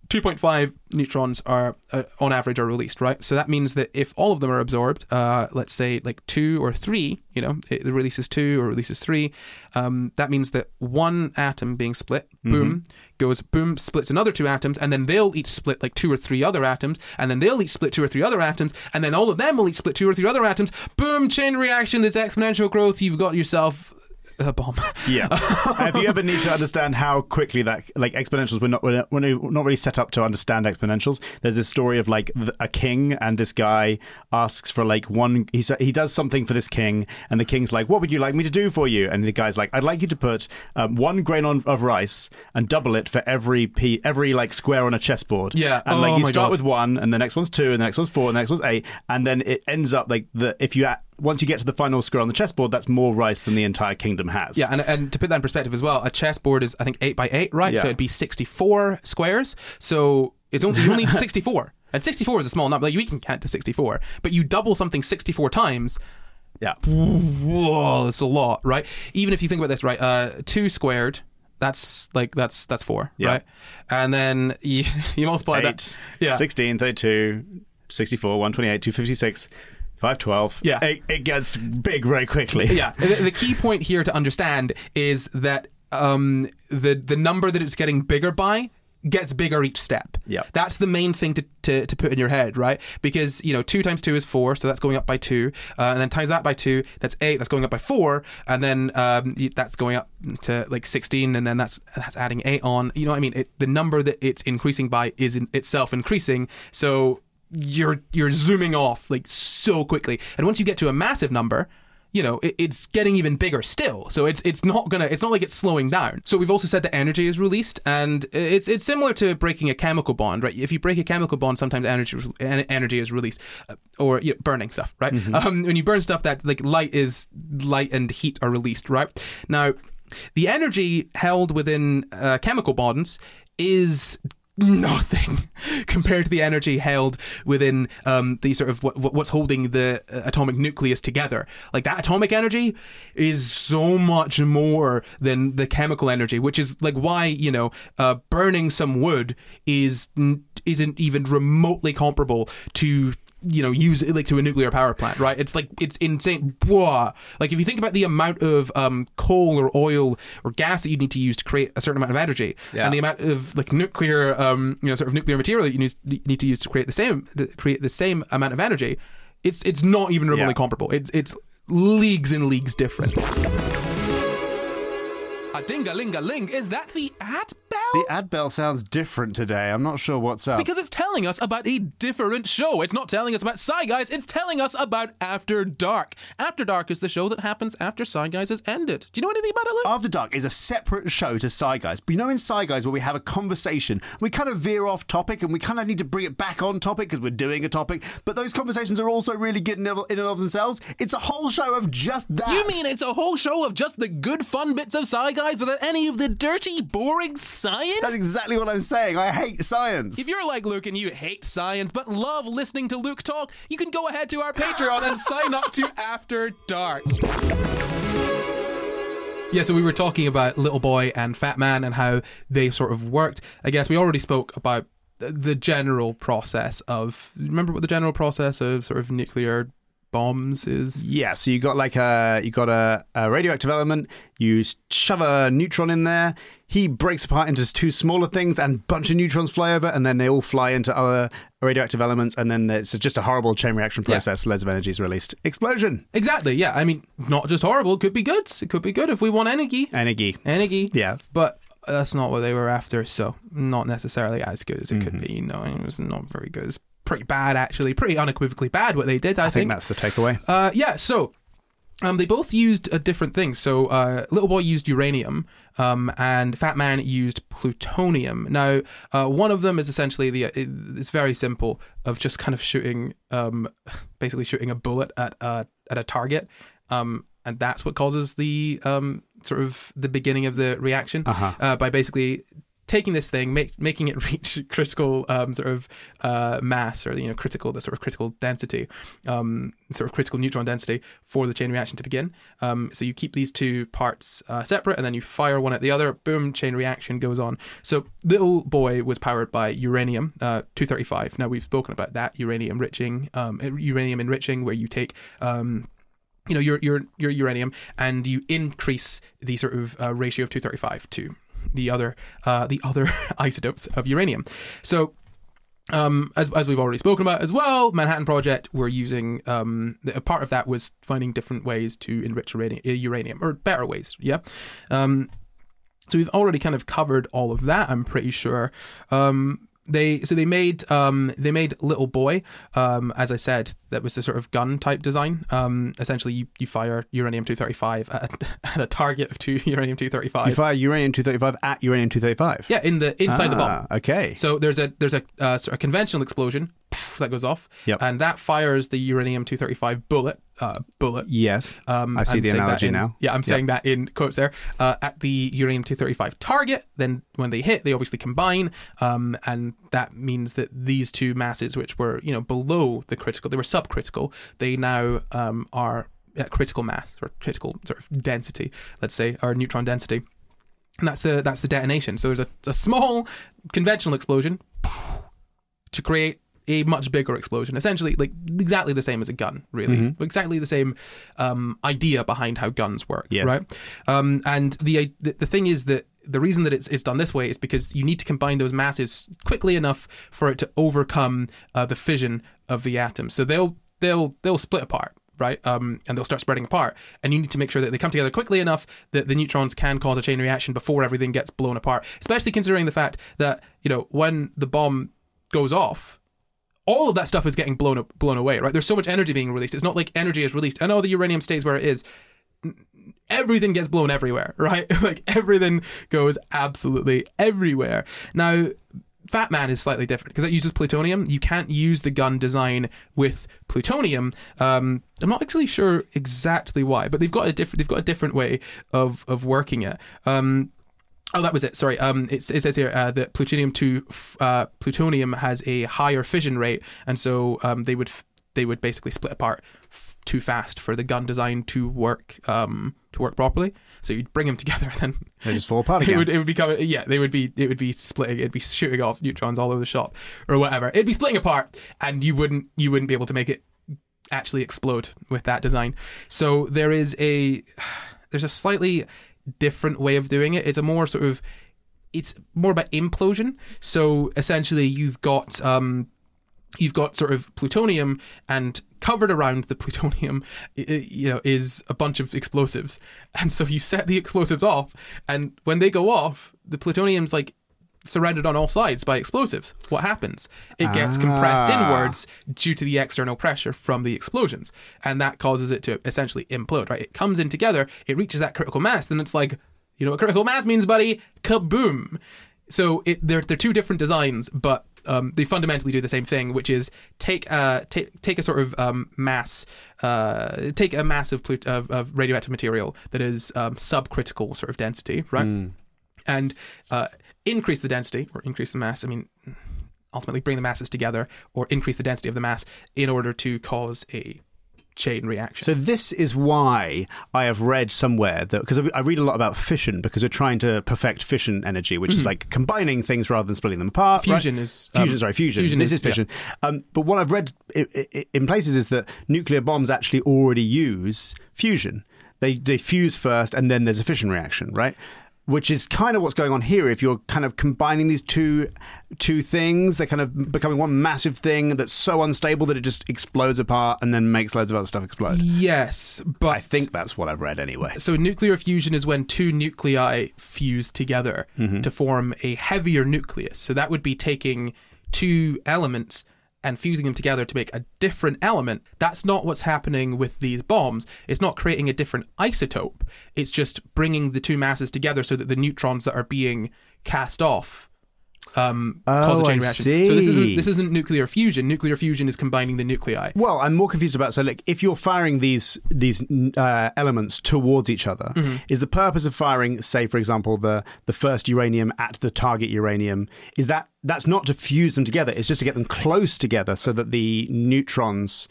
two point five neutrons are uh, on average are released, right? So that means that if all of them are absorbed, uh, let's say like two or three, you know, it releases two or releases three, um, that means that one atom being split, boom, mm-hmm. goes boom, splits another two atoms, and then they'll each split like two or three other atoms, and then they'll each split two or three other atoms, and then all of them will each split two or three other atoms. Boom, chain reaction, there's exponential growth, you've got yourself a bomb. Yeah. If you ever need to understand how quickly that, like, exponentials, we're not we're not really set up to understand exponentials. There's this story of like a king, and this guy asks for like one. He he does something for this king, and the king's like, "What would you like me to do for you?" And the guy's like, "I'd like you to put um, one grain on, of rice and double it for every p every like square on a chessboard." Yeah. And oh like you my start God. with one, and the next one's two, and the next one's four, and the next one's eight, and then it ends up like the if you. Add, once you get to the final square on the chessboard, that's more rice than the entire kingdom has. Yeah, and, and to put that in perspective as well, a chessboard is, I think, eight by eight, right? Yeah. So it'd be sixty-four squares. So it's only, you only need sixty-four. And sixty-four is a small number. Like, we can count to sixty-four. But you double something sixty-four times. Yeah. Whoa, that's a lot, right? Even if you think about this, right? Uh, two squared, that's like, that's that's four, yeah. right? And then you, you multiply Eight, that. Yeah. sixteen, thirty-two, sixty-four, one twenty-eight, two fifty-six... five twelve. Yeah. It, it gets big very quickly. Yeah. The, the key point here to understand is that um, the the number that it's getting bigger by gets bigger each step. Yeah. That's the main thing to, to, to put in your head, right? Because, you know, two times two is four, so that's going up by two. Uh, and then times that by two, that's eight, that's going up by four. And then um, that's going up to like sixteen, and then that's that's adding eight on. You know what I mean? It, the number that it's increasing by is in itself increasing. So you're you're zooming off like so quickly, and once you get to a massive number, you know it, it's getting even bigger still. So it's it's not gonna it's not like it's slowing down. So we've also said that energy is released, and it's it's similar to breaking a chemical bond, right? If you break a chemical bond, sometimes energy energy is released, uh, or you know, burning stuff, right? Mm-hmm. Um, when you burn stuff, that like light is light and heat are released, right? Now, the energy held within uh, chemical bonds is nothing compared to the energy held within um, the sort of what, what's holding the uh, atomic nucleus together. Like, that atomic energy is so much more than the chemical energy, which is like why, you know, uh, burning some wood is isn't even remotely comparable to, you know, use it like to a nuclear power plant, right? It's like, it's insane. Blah. Like, if you think about the amount of um, coal or oil or gas that you need to use to create a certain amount of energy, yeah. and the amount of like nuclear, um, you know, sort of nuclear material that you need, need to use to create the same to create the same amount of energy, it's it's not even remotely yeah. comparable. It's it's leagues and leagues different. A ding-a-ling-a-ling, is that the ad bell? The ad bell sounds different today. I'm not sure what's up. Because it's telling us about a different show. It's not telling us about Sci Guys, it's telling us about After Dark. After Dark is the show that happens after Sci Guys has ended. Do you know anything about it, Luke? After Dark is a separate show to Sci Guys. But you know in Sci Guys where we have a conversation, we kind of veer off topic and we kind of need to bring it back on topic because we're doing a topic, but those conversations are also really good in and of themselves. It's a whole show of just that. You mean it's a whole show of just the good fun bits of Sci Guys without any of the dirty, boring science? That's exactly what I'm saying. I hate science. If you're like Luke and you hate science but love listening to Luke talk, you can go ahead to our Patreon and sign up to After Dark. Yeah, so we were talking about Little Boy and Fat Man and how they sort of worked. I guess we already spoke about the general process of... Remember what the general process of sort of nuclear bombs is? Yeah, so you got like a you got a, a radioactive element. You shove a neutron in there. He breaks apart into two smaller things, and a bunch of neutrons fly over, and then they all fly into other radioactive elements, and then it's just a horrible chain reaction process. Yeah. Loads of energy is released. Explosion. Exactly. Yeah. I mean, not just horrible. It could be good. It could be good if we want energy. Energy. Energy. Yeah. But that's not what they were after. So not necessarily as good as it mm-hmm. could be. You know, it was not very good. It's pretty bad, actually. Pretty unequivocally bad what they did, I, I think. think that's the takeaway. Uh, yeah, so um, they both used a different thing. So uh, Little Boy used uranium, um, and Fat Man used plutonium. Now, uh, one of them is essentially, the it's very simple, of just kind of shooting, um, basically shooting a bullet at a, at a target, um, and that's what causes the um, sort of the beginning of the reaction, uh-huh. uh, by basically taking this thing, make, making it reach critical um, sort of uh, mass, or you know, critical the sort of critical density, um, sort of critical neutron density for the chain reaction to begin. Um, so you keep these two parts uh, separate, and then you fire one at the other. Boom, chain reaction goes on. So Little Boy was powered by uranium uh, two thirty-five. Now we've spoken about that uranium enriching, um, uranium enriching, where you take um, you know your your your uranium and you increase the sort of uh, ratio of two thirty-five to the other uh, the other isotopes of uranium. So um, as, as we've already spoken about as well, Manhattan Project, we're using um, a part of that was finding different ways to enrich uranium, uranium or better ways. Yeah. Um, so we've already kind of covered all of that, I'm pretty sure. Um, They so they made um, they made Little Boy, um, as I said, that was the sort of gun type design. Um, essentially, you, you fire uranium two thirty-five at, at a target of two uranium two thirty-five. You fire uranium two thirty-five at uranium two thirty-five. Yeah, in the inside ah, the bomb. Okay. So there's a there's a, uh, sort of conventional explosion that goes off, yep. and that fires the uranium two thirty-five bullet. Uh, bullet. Yes, um, I see I'm the analogy in, now. Yeah, I'm yep. saying that in quotes there. Uh, at the uranium two thirty-five target, then when they hit, they obviously combine, um, and that means that these two masses, which were you know below the critical, they were subcritical, they now um, are at critical mass or critical sort of density, let's say, or neutron density, and that's the that's the detonation. So there's a, a small conventional explosion to create a much bigger explosion, essentially like exactly the same as a gun, really. Mm-hmm. Exactly the same um, idea behind how guns work, yes. right? Um, and the, the the thing is that the reason that it's it's done this way is because you need to combine those masses quickly enough for it to overcome uh, the fission of the atoms. So they'll they'll they'll split apart, right? Um, and they'll start spreading apart. And you need to make sure that they come together quickly enough that the neutrons can cause a chain reaction before everything gets blown apart. Especially considering the fact that you know when the bomb goes off, all of that stuff is getting blown up, blown away, right? There's so much energy being released. It's not like energy is released and oh, the uranium stays where it is. Everything gets blown everywhere, right? Like everything goes absolutely everywhere. Now, Fat Man is slightly different because it uses plutonium. You can't use the gun design with plutonium. Um, I'm not actually sure exactly why, but they've got a different they've got a different way of of working it. Um, Oh, that was it. Sorry. Um, it, it says here uh, that plutonium two uh, plutonium has a higher fission rate, and so um, they would f- they would basically split apart f- too fast for the gun design to work um, to work properly. So you'd bring them together, and then they just fall apart again. It would it would become yeah. They would be it would be splitting. It'd be shooting off neutrons all over the shop or whatever. It'd be splitting apart, and you wouldn't you wouldn't be able to make it actually explode with that design. So there is a there's a slightly different way of doing it. It's a more sort of it's more about implosion. So essentially you've got um you've got sort of plutonium, and covered around the plutonium you know is a bunch of explosives, and so you set the explosives off, and when they go off, the plutonium's like surrounded on all sides by explosives. What happens? It gets ah. compressed inwards due to the external pressure from the explosions, and that causes it to essentially implode, right? It comes in together, it reaches that critical mass, then it's like, you know what critical mass means, buddy? Kaboom! So it, they're, they're two different designs, but um, they fundamentally do the same thing, which is take a, take, take a sort of um, mass, uh, take a mass of, plut- of, of radioactive material that is um, subcritical sort of density, right? Mm. And uh, increase the density or increase the mass. I mean, ultimately bring the masses together or increase the density of the mass in order to cause a chain reaction. So this is why I have read somewhere that, because I read a lot about fission, because we're trying to perfect fission energy, which mm-hmm. is like combining things rather than splitting them apart. Fusion right? is... Fusion, um, sorry, fusion. fusion this is, is fission. Yeah. Um, but what I've read in places is that nuclear bombs actually already use fusion. They, they fuse first and then there's a fission reaction, right? Which is kind of what's going on here. If you're kind of combining these two two things, they're kind of becoming one massive thing that's so unstable that it just explodes apart and then makes loads of other stuff explode. Yes, but... I think that's what I've read anyway. So nuclear fusion is when two nuclei fuse together mm-hmm. to form a heavier nucleus. So that would be taking two elements and fusing them together to make a different element. That's not what's happening with these bombs. It's not creating a different isotope. It's just bringing the two masses together so that the neutrons that are being cast off um, Oh, cause a chain I reaction. see. So this isn't this isn't nuclear fusion. Nuclear fusion is combining the nuclei. Well, I'm more confused about, so like, if you're firing these these uh, elements towards each other, Mm-hmm. is the purpose of firing, say, for example, the the first uranium at the target uranium, is that that's not to fuse them together, it's just to get them close together so that the neutrons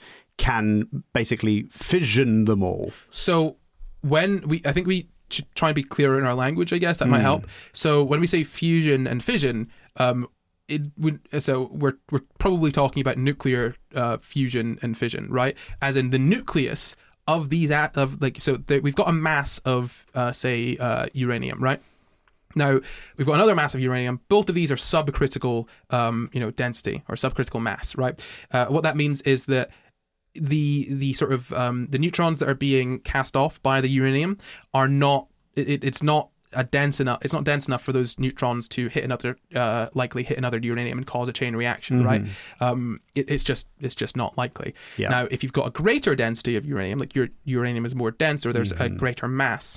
can basically fission them all? So when we, I think we should try and be clearer in our language, I guess, that might help. So when we say fusion and fission, um, it would, so we're we're probably talking about nuclear uh, fusion and fission, right? As in the nucleus of these, at, of like, so there, we've got a mass of, uh, say, uh, uranium, right? Now, we've got another mass of uranium. Both of these are subcritical, um, you know, density or subcritical mass, right? Uh, what that means is that the the sort of um, the neutrons that are being cast off by the uranium are not. It, it's not a dense enough. It's not dense enough for those neutrons to hit another, uh, likely hit another uranium and cause a chain reaction, Mm-hmm. right? Um, it, it's just it's just not likely. Yeah. Now, if you've got a greater density of uranium, like your uranium is more dense, or there's Mm-hmm. a greater mass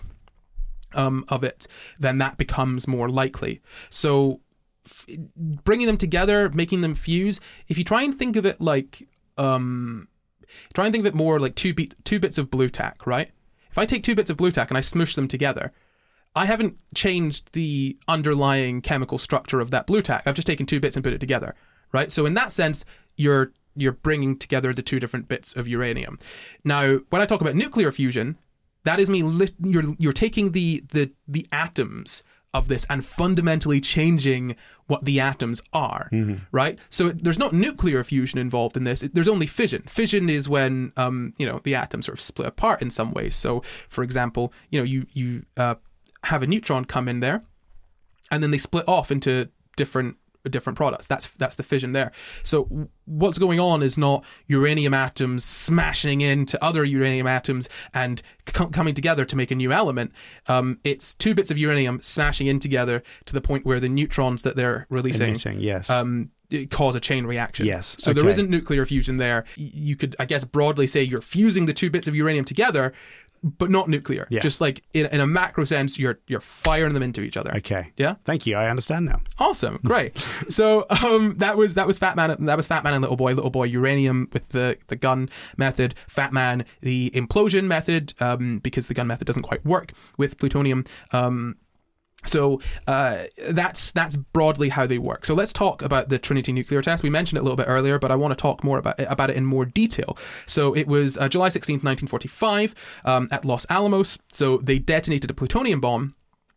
um, of it, then that becomes more likely. So, f- bringing them together, making them fuse. If you try and think of it like, um, try and think of it more like two beat, two bits of blue tack, right? If I take two bits of blue tack and I smush them together, I haven't changed the underlying chemical structure of that blue tack. I've just taken two bits and put it together, right? So in that sense, you're you're bringing together the two different bits of uranium. Now, when I talk about nuclear fusion, that is me. Lit- you're you're taking the the the atoms of this and fundamentally changing what the atoms are, right? So it, there's not nuclear fusion involved in this. It, there's only fission. Fission is when um you know the atoms sort of split apart in some ways. So for example, you know you you uh, have a neutron come in there, and then they split off into different different products. That's that's the fission there. So what's going on is not uranium atoms smashing into other uranium atoms and c- coming together to make a new element. Um, it's two bits of uranium smashing in together to the point where the neutrons that they're releasing Emitting, yes. um, it cause a chain reaction. Yes, So there okay. isn't nuclear fusion there. Y- You could, I guess, broadly say you're fusing the two bits of uranium together, but not nuclear. Yeah. Just like in, in a macro sense, you're you're firing them into each other. Okay. Yeah. Thank you. I understand now. Awesome, great. So um, that was that was Fat Man. That was Fat Man and Little Boy. Little Boy uranium with the, the gun method. Fat Man the implosion method, um, because the gun method doesn't quite work with plutonium. Um, so uh, that's that's broadly how they work. So let's talk about the Trinity nuclear test. We mentioned it a little bit earlier, but I want to talk more about it, about it in more detail. So it was uh, July sixteenth, nineteen forty-five, um, at Los Alamos. So they detonated a plutonium bomb.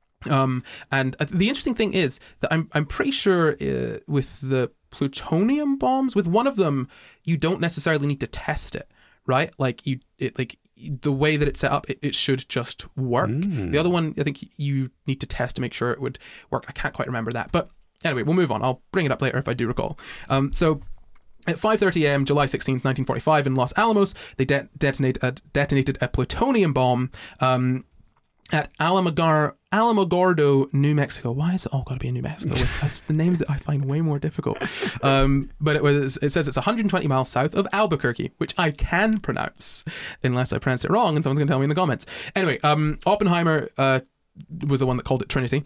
Um, and uh, the interesting thing is that I'm I'm pretty sure uh, with the plutonium bombs, with one of them, you don't necessarily need to test it, right? Like you, it, like the way that it's set up, it, it should just work. Mm. The other one, I think you need to test to make sure it would work. I can't quite remember that, but anyway, we'll move on. I'll bring it up later if I do recall. Um, so. At five thirty a.m., July sixteenth, nineteen forty-five, in Los Alamos, they de- detonate a, detonated a plutonium bomb um, at Alamogordo, Alamogordo, New Mexico. Why has it all got to be in New Mexico? That's the names that I find way more difficult. Um, but it was. It says it's one hundred twenty miles south of Albuquerque, which I can pronounce, unless I pronounce it wrong, and someone's going to tell me in the comments. Anyway, um, Oppenheimer uh, was the one that called it Trinity.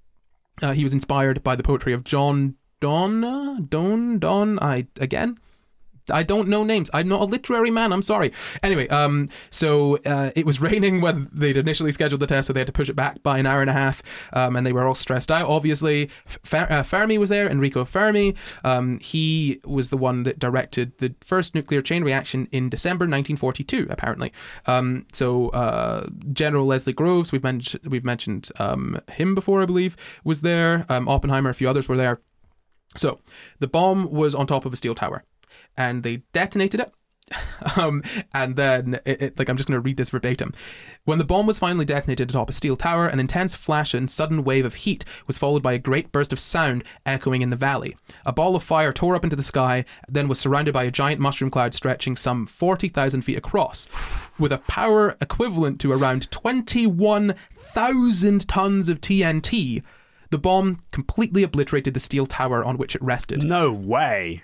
Uh, he was inspired by the poetry of John Donne, Don, Don, I, again, I don't know names. I'm not a literary man. I'm sorry. Anyway, um, so uh, it was raining when they'd initially scheduled the test, so they had to push it back by an hour and a half, um, and they were all stressed out, obviously. Fer- uh, Fermi was there, Enrico Fermi. Um, he was the one that directed the first nuclear chain reaction in December nineteen forty-two, apparently. Um, so uh, General Leslie Groves, we've, men- we've mentioned um, him before, I believe, was there. Um, Oppenheimer, a few others were there. So the bomb was on top of a steel tower, and they detonated it. Um, and then, it, it, like, I'm just going to read this verbatim. When the bomb was finally detonated atop a steel tower, an intense flash and sudden wave of heat was followed by a great burst of sound echoing in the valley. A ball of fire tore up into the sky, then was surrounded by a giant mushroom cloud stretching some forty thousand feet across, with a power equivalent to around twenty-one thousand tons of T N T. The bomb completely obliterated the steel tower on which it rested. No way.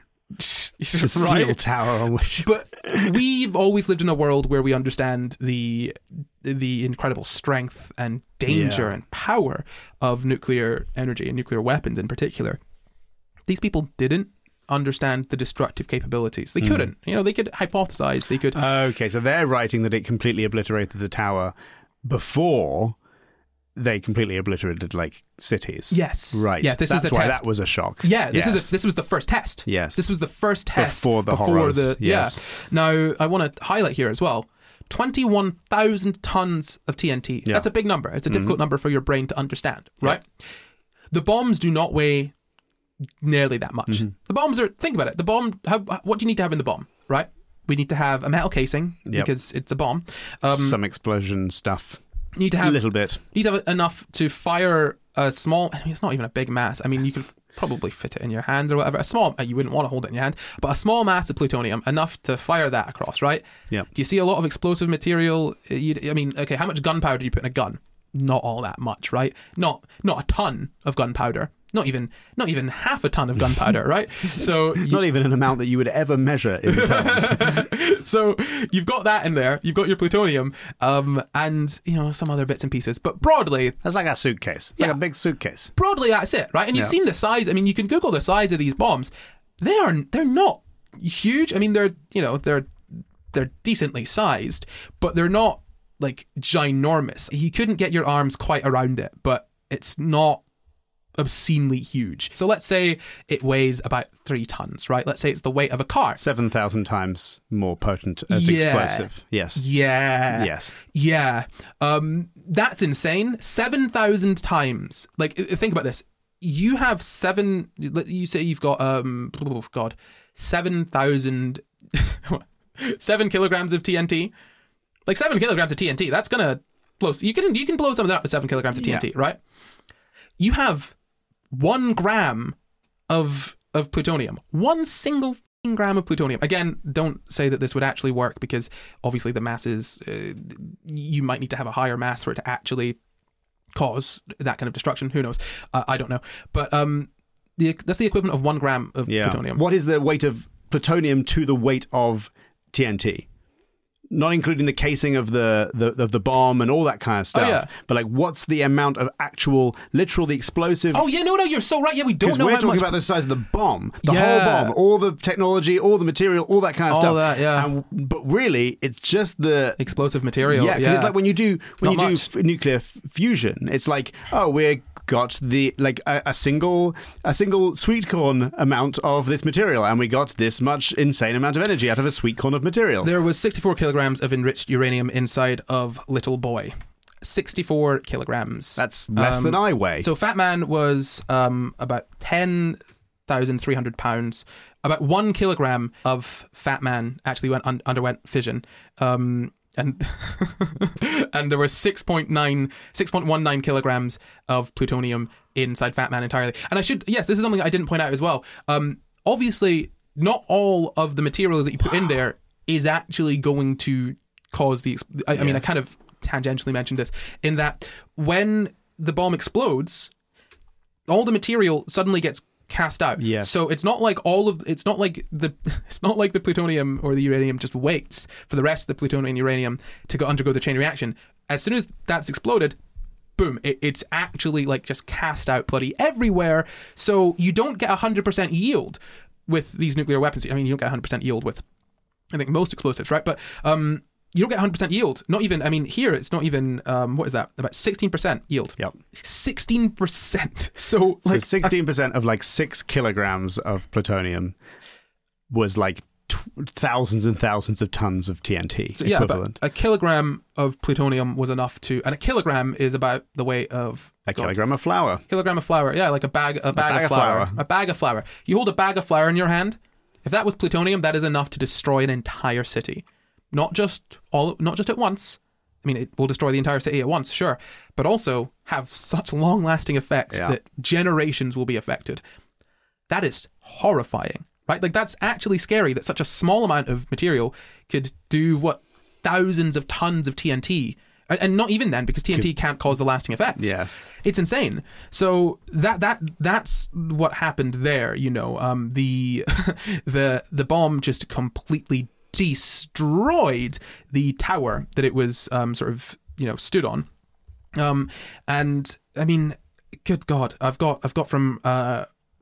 The steel Right? tower on which... But we've always lived in a world where we understand the the incredible strength and danger Yeah. and power of nuclear energy and nuclear weapons in particular. these people didn't understand the destructive capabilities. They couldn't. You know, they could hypothesize. They could. Okay, so they're writing that it completely obliterated the tower before they completely obliterated like cities. Yes. Right. Yeah, this That's is the why test. that was a shock. Yeah, this yes. is a, this was the first test. Yes. This was the first test Before the before horrors, the yes. yeah. Now I want to highlight here as well. twenty-one thousand tons of T N T. Yeah. That's a big number. It's a difficult mm-hmm. number for your brain to understand, right? Yeah. The bombs do not weigh nearly that much. Mm-hmm. The bombs are, think about it. The bomb, how, what do you need to have in the bomb, right? We need to have a metal casing yep. because it's a bomb. Um, Some explosion stuff. You need to have a little bit. You need to have enough to fire a small, I mean, it's not even a big mass. I mean, you could probably fit it in your hand or whatever. A small, you wouldn't want to hold it in your hand, but a small mass of plutonium, enough to fire that across, right? Yeah. Do you see a lot of explosive material? You, I mean, okay, how much gunpowder do you put in a gun? Not all that much, right? Not not a ton of gunpowder. Not even not even half a ton of gunpowder, right? So not you, even an amount that you would ever measure in tons. So you've got that in there. You've got your plutonium, um, and you know some other bits and pieces. But broadly, that's like a suitcase. It's yeah, like a big suitcase. Broadly, that's it, right? And you've yeah. seen the size. I mean, you can Google the size of these bombs. They are they're not huge. I mean, they're you know they're they're decently sized, but they're not like ginormous. You couldn't get your arms quite around it, but it's not obscenely huge. So let's say it weighs about three tons, right? Let's say it's the weight of a car. seven thousand times more potent of yeah. explosive. Yes. Yeah. Yes. Yeah. Um, that's insane. seven thousand times. Like, think about this. You have seven, you say you've got, um, oh God, seven thousand, seven kilograms of T N T. Like seven kilograms of T N T, that's going to blow, you can, you can blow something up with seven kilograms of T N T, yeah. right? You have one gram of of plutonium. One single gram of plutonium. Again, don't say that this would actually work because obviously the mass is, uh, you might need to have a higher mass for it to actually cause that kind of destruction. Who knows? Uh, I don't know. But um, the, that's the equivalent of one gram of yeah. plutonium. What is the weight of plutonium to the weight of T N T? Not including the casing of the, the of the bomb and all that kind of stuff. Oh, yeah. But like, what's the amount of actual, literal, the explosive? Oh yeah, no, no, you're so right. Yeah, we don't know we're how talking much... about the size of the bomb, the yeah. whole bomb, all the technology, all the material, all that kind of all stuff. All that, yeah. And, but really, it's just the explosive material. Yeah, because yeah. it's like when you do when Not you much. do f- nuclear f- fusion, it's like, oh, we're got the like a, a single a single sweet corn amount of this material, and we got this much insane amount of energy out of a sweet corn of material. There was sixty-four kilograms of enriched uranium inside of Little Boy. sixty-four kilograms. That's less um, than I weigh. So Fat Man was um, about ten thousand three hundred pounds. About one kilogram of Fat Man actually went un- underwent fission. Um, and and there were six point nine, six point one nine kilograms of plutonium inside Fat Man entirely. And I should, yes, this is something I didn't point out as well. Um, obviously, not all of the material that you put in there is actually going to cause the... I, I yes. mean, I kind of tangentially mentioned this, in that when the bomb explodes, all the material suddenly gets cast out. Yes. So it's not like all of it's not like the it's not like the plutonium or the uranium just waits for the rest of the plutonium and uranium to go undergo the chain reaction. As soon as that's exploded, boom, it, it's actually like just cast out bloody everywhere. So you don't get one hundred percent yield with these nuclear weapons. I mean, you don't get one hundred percent yield with I think most explosives, right? But um you don't get one hundred percent yield. Not even, I mean, here it's not even, um, what is that? About sixteen percent yield. Yep. sixteen percent. So, like. So sixteen percent of like six kilograms of plutonium was like t- thousands and thousands of tons of T N T so, yeah, equivalent. But a kilogram of plutonium was enough to, and a kilogram is about the weight of. A God, kilogram of flour. Kilogram of flour. Yeah, like a bag, a bag, a bag of, flour. of flour. A bag of flour. You hold a bag of flour in your hand. If that was plutonium, that is enough to destroy an entire city. Not just all, not just at once. I mean, it will destroy the entire city at once, sure, but also have such long-lasting effects yeah. that generations will be affected. That is horrifying, right? Like, that's actually scary that such a small amount of material could do what thousands of tons of T N T, and, and not even then, because T N T can't cause the lasting effects. Yes, it's insane. So that that that's what happened there. You know, um, the the the bomb just completely destroyed the tower that it was um, sort of, you know, stood on. Um, and I mean, good God, I've got I've got from uh,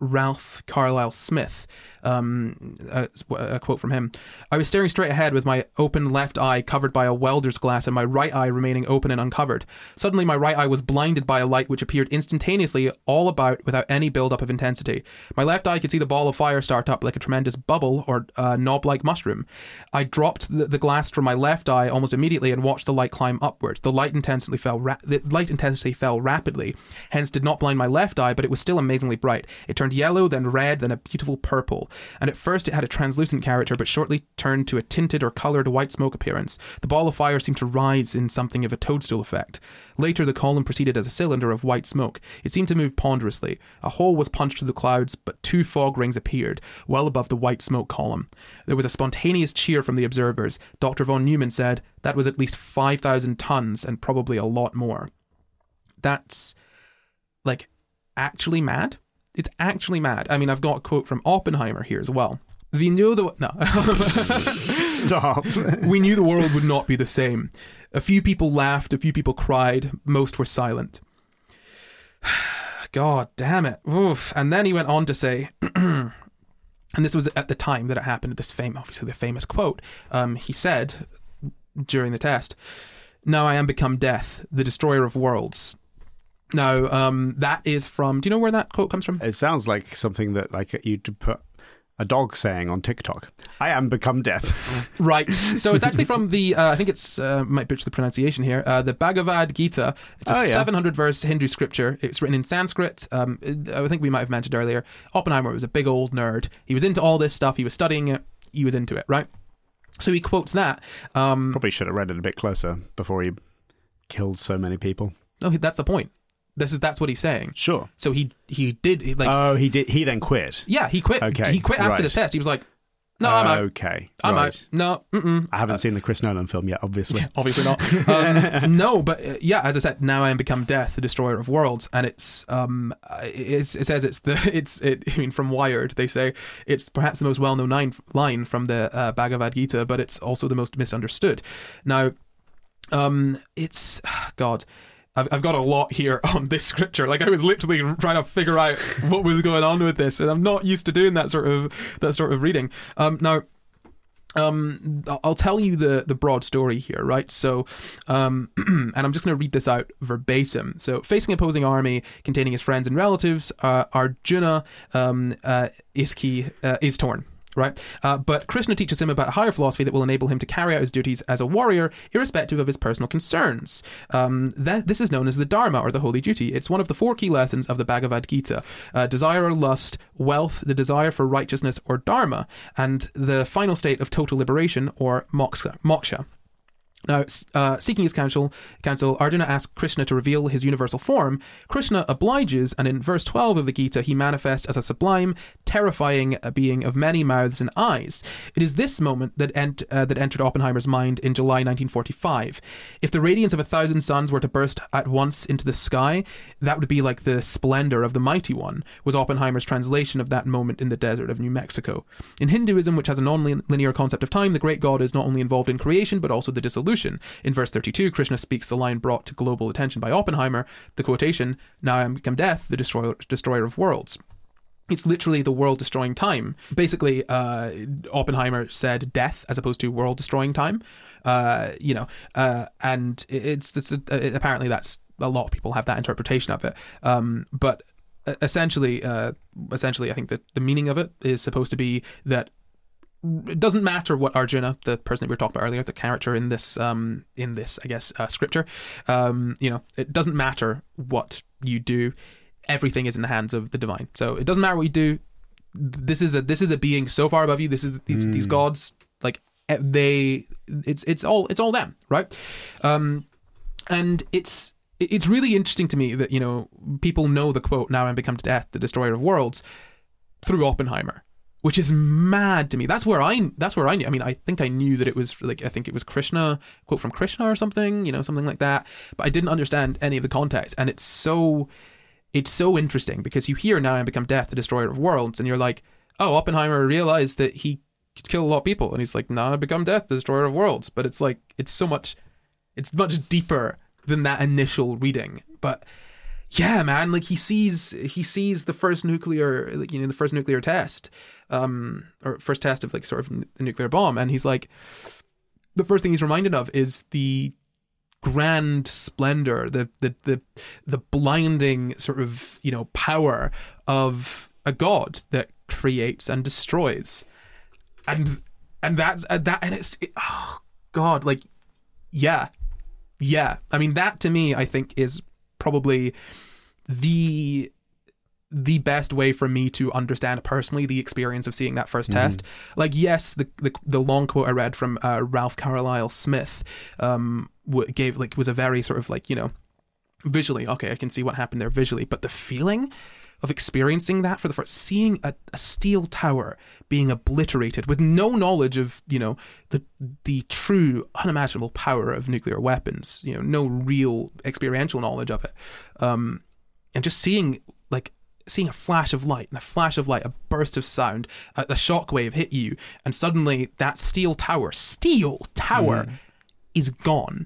Ralph Carlisle Smith. Um, a, a quote from him. I was staring straight ahead with my open left eye covered by a welder's glass and my right eye remaining open and uncovered. Suddenly my right eye was blinded by a light which appeared instantaneously all about without any build-up of intensity. My left eye could see the ball of fire start up like a tremendous bubble or uh, knob-like mushroom. I dropped the, the glass from my left eye almost immediately and watched the light climb upwards. The light intensity fell ra- the light intensity fell rapidly, hence did not blind my left eye, but it was still amazingly bright. It turned yellow, then red, then a beautiful purple. And at first it had a translucent character, but shortly turned to a tinted or coloured white smoke appearance. The ball of fire seemed to rise in something of a toadstool effect. Later the column proceeded as a cylinder of white smoke. It seemed to move ponderously. A hole was punched through the clouds, but two fog rings appeared, well above the white smoke column. There was a spontaneous cheer from the observers. Doctor von Neumann said that was at least five thousand tons and probably a lot more. That's, like, actually mad. It's actually mad. I mean, I've got a quote from Oppenheimer here as well. We knew the... No. Stop. We knew the world would not be the same. A few people laughed, a few people cried, most were silent. God damn it. Oof. And then he went on to say... and this was at the time that it happened, this fame, obviously the famous quote. Um, he said, during the test, "Now I am become death, the destroyer of worlds." No, um, that is from... Do you know where that quote comes from? It sounds like something that like you'd put a dog saying on TikTok. I am become death. Right. So it's actually from the, uh, I think it's, uh, might butcher the pronunciation here, uh, the Bhagavad Gita. It's a oh, yeah. seven hundred verse Hindu scripture. It's written in Sanskrit. Um, I think we might have mentioned earlier, Oppenheimer was a big old nerd. He was into all this stuff. He was studying it. He was into it, right? So he quotes that. Um, Probably should have read it a bit closer before he killed so many people. No, that's the point. This is that's what he's saying. Sure. So he he did he, like. Oh, he did. He then quit. Yeah, he quit. Okay. He quit after right. this test. He was like, "No, I'm out. Okay. I'm right. out. No, mm-mm. I haven't uh, seen the Chris Nolan film yet, obviously. Obviously not. Um, no, but uh, yeah, as I said, now I am become death, the destroyer of worlds, and it's um, it's, it says it's the it's it. I mean, from Wired, they say it's perhaps the most well-known line, line from the uh, Bhagavad Gita, but it's also the most misunderstood. Now, um, it's God. I've, I've got a lot here on this scripture. Like I was literally trying to figure out what was going on with this, and I'm not used to doing that sort of that sort of reading. Um, now, um, I'll tell you the the broad story here, right? So, um, and I'm just going to read this out verbatim. So, facing opposing army containing his friends and relatives, uh, Arjuna um, uh, Iski uh, is torn. Right, uh, but Krishna teaches him about a higher philosophy that will enable him to carry out his duties as a warrior, irrespective of his personal concerns. Um, that this is known as the Dharma, or the holy duty. It's one of the four key lessons of the Bhagavad Gita: uh, desire or lust, wealth, the desire for righteousness or dharma, and the final state of total liberation, or moksha. moksha. Now, uh, seeking his counsel, counsel, Arjuna asks Krishna to reveal his universal form. Krishna obliges, and in verse twelve of the Gita, he manifests as a sublime, terrifying being of many mouths and eyes. It is this moment that ent- uh, that entered Oppenheimer's mind in July nineteen forty-five. If the radiance of a thousand suns were to burst at once into the sky, that would be like the splendor of the Mighty One, was Oppenheimer's translation of that moment in the desert of New Mexico. In Hinduism, which has a non-linear concept of time, the great god is not only involved in creation, but also the dissolution. In verse thirty-two, Krishna speaks the line brought to global attention by Oppenheimer, the quotation, "Now I am become death, the destroyer, destroyer of worlds." It's literally the world-destroying time. Basically, uh, Oppenheimer said death as opposed to world-destroying time. Uh, you know, uh, and it's, it's it, apparently that's a lot of people have that interpretation of it. Um, but essentially, uh, essentially, I think that the meaning of it is supposed to be that it doesn't matter what Arjuna, the person that we were talking about earlier, the character in this, um, in this, I guess, uh, scripture, um, you know, it doesn't matter what you do. Everything is in the hands of the divine. So it doesn't matter what you do. This is a this is a being so far above you. This is these mm. these gods, like they, it's it's all it's all them, right? Um, and it's it's really interesting to me that, you know, people know the quote, "Now I am become death, the destroyer of worlds," through Oppenheimer. Which is mad to me. That's where I. That's where I knew. I mean, I think I knew that it was like I think it was Krishna, quote from Krishna or something, you know, something like that. But I didn't understand any of the context, and it's so, it's so interesting because you hear "Now I become death, the destroyer of worlds," and you're like, oh, Oppenheimer realized that he could kill a lot of people, and he's like, "Now I become death, the destroyer of worlds." But it's like it's so much, it's much deeper than that initial reading. But Yeah, man. Like he sees, he sees the first nuclear, like, you know, the first nuclear test, um, or first test of like sort of the nuclear bomb, and he's like, the first thing he's reminded of is the grand splendor, the the the the blinding sort of, you know, power of a god that creates and destroys, and and that's uh, that, and it's it, oh god, like yeah, yeah. I mean, that to me, I think is probably the the best way for me to understand personally the experience of seeing that first mm-hmm. test. Like, yes, the, the the long quote I read from uh, Ralph Carlisle Smith um w- gave like was a very sort of like, you know, visually, okay, I can see what happened there visually, but the feeling of experiencing that for the first, seeing a, a steel tower being obliterated with no knowledge of, you know, the the true unimaginable power of nuclear weapons, you know, no real experiential knowledge of it, um, and just seeing like seeing a flash of light and a flash of light, a burst of sound, a, a shockwave hit you, and suddenly that steel tower, steel tower, mm. is gone.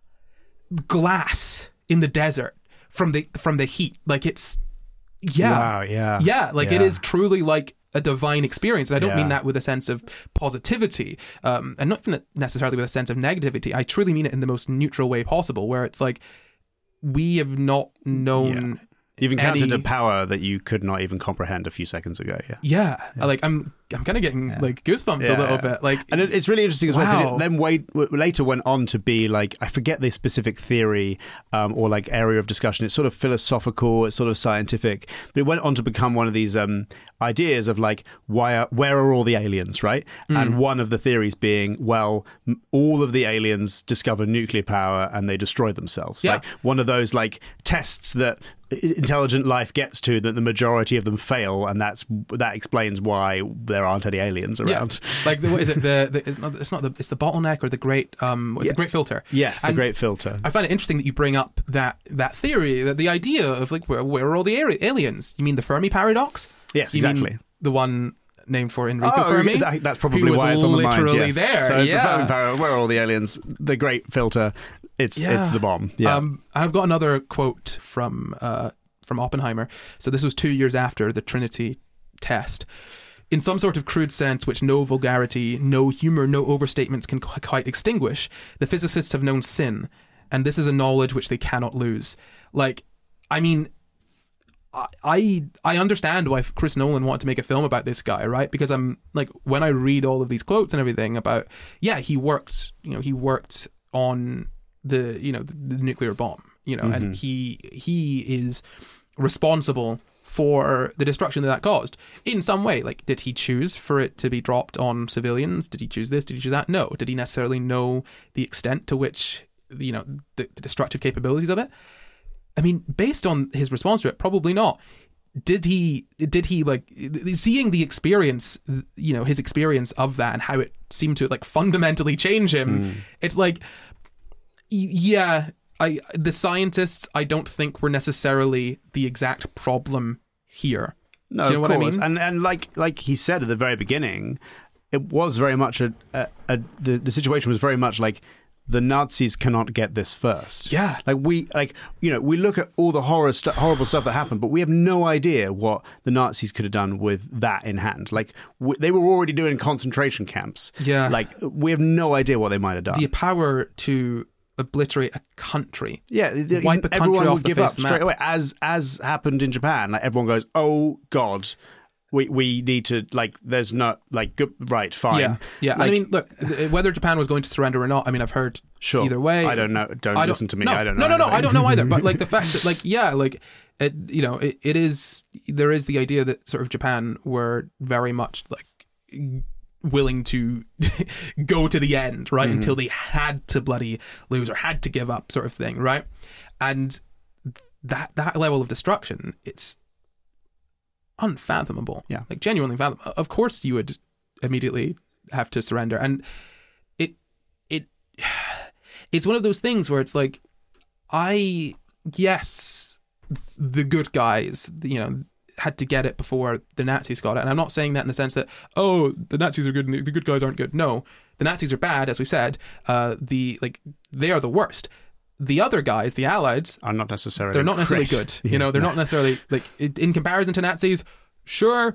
Glass in the desert from the from the heat, like it's. Yeah. Wow, yeah. Yeah, like yeah. it is truly like a divine experience. And I don't yeah. mean that with a sense of positivity, um, and not even necessarily with a sense of negativity. I truly mean it in the most neutral way possible, where it's like, we have not known... Yeah. You've encountered any... a power that you could not even comprehend a few seconds ago. Yeah, yeah. yeah. Like I'm, I'm kind of getting yeah. like goosebumps yeah, a little yeah. bit. Like, and it's really interesting as wow. well because it then wait, later went on to be like, I forget the specific theory um, or like area of discussion. It's sort of philosophical, it's sort of scientific, but it went on to become one of these um, ideas of like, why are, where are all the aliens, right? Mm. And one of the theories being, well, all of the aliens discover nuclear power and they destroy themselves. Yeah. Like one of those like tests that intelligent life gets to, that the majority of them fail, and that's that explains why there aren't any aliens around. Yeah. Like the, what is it? The, the it's not, it's not the it's the bottleneck or the great um what's yeah. the great filter? Yes, the and great filter. I find it interesting that you bring up that that theory, that the idea of like where where are all the aliens? You mean the Fermi paradox? Yes, you exactly. Mean the one named for Enrico oh, Fermi. That, that's probably why it's on the mind. Literally yes. there. So it's yeah. the Fermi paradox. Where are all the aliens? The great filter. It's yeah. it's the bomb. Yeah. Um, I've got another quote from uh, from Oppenheimer. So this was two years after the Trinity test. In some sort of crude sense, which no vulgarity, no humor, no overstatements can quite extinguish, the physicists have known sin, and this is a knowledge which they cannot lose. Like, I mean, I I understand why Chris Nolan wanted to make a film about this guy, right? Because I'm like, when I read all of these quotes and everything about, yeah, he worked, you know, he worked on the, you know, the, the nuclear bomb, you know, mm-hmm. and he he is responsible for the destruction that that caused in some way. Like, did he choose for it to be dropped on civilians? Did he choose this? Did he choose that? No. Did he necessarily know the extent to which, you know, the, the destructive capabilities of it? I mean, based on his response to it, probably not. Did he, did he like, seeing the experience, you know, his experience of that and how it seemed to like fundamentally change him, mm. it's like, yeah, I, the scientists, I don't think were necessarily the exact problem here. No, Do you know of what course. I mean? And and like like he said at the very beginning, it was very much a, a, a the the situation was very much like, the Nazis cannot get this first. Yeah. Like we, like, you know, we look at all the horror stu- horrible stuff that happened, but we have no idea what the Nazis could have done with that in hand. Like, w- they were already doing concentration camps. Yeah. Like, we have no idea what they might have done. The power to obliterate a country. Yeah. Wipe a country everyone off would the give face up of the straight map. away, as, as happened in Japan. Like, everyone goes, oh, God. We we need to, like, there's not, like, good, right, fine. Yeah, yeah. Like, I mean, look, whether Japan was going to surrender or not, I mean, I've heard sure. either way. I don't know. Don't, I don't listen to me. No, I don't know. No, no, no, anything. I don't know either. But, like, the fact that, like, yeah, like, it, you know, it, it is, there is the idea that sort of Japan were very much, like, willing to go to the end, right? Mm-hmm. Until they had to bloody lose or had to give up, sort of thing, right? And that that level of destruction, it's unfathomable. Yeah. Like, genuinely fathomable. Of course you would immediately have to surrender. And it it it's one of those things where it's like, I yes, the good guys, you know, had to get it before the Nazis got it. And I'm not saying that in the sense that, oh, the Nazis are good and the good guys aren't good. No, the Nazis are bad, as we've said. Uh, the like they are the worst. the other guys, the Allies, are not necessarily they're not necessarily great. good. You know, they're Yeah. not necessarily, like, in in comparison to Nazis, sure,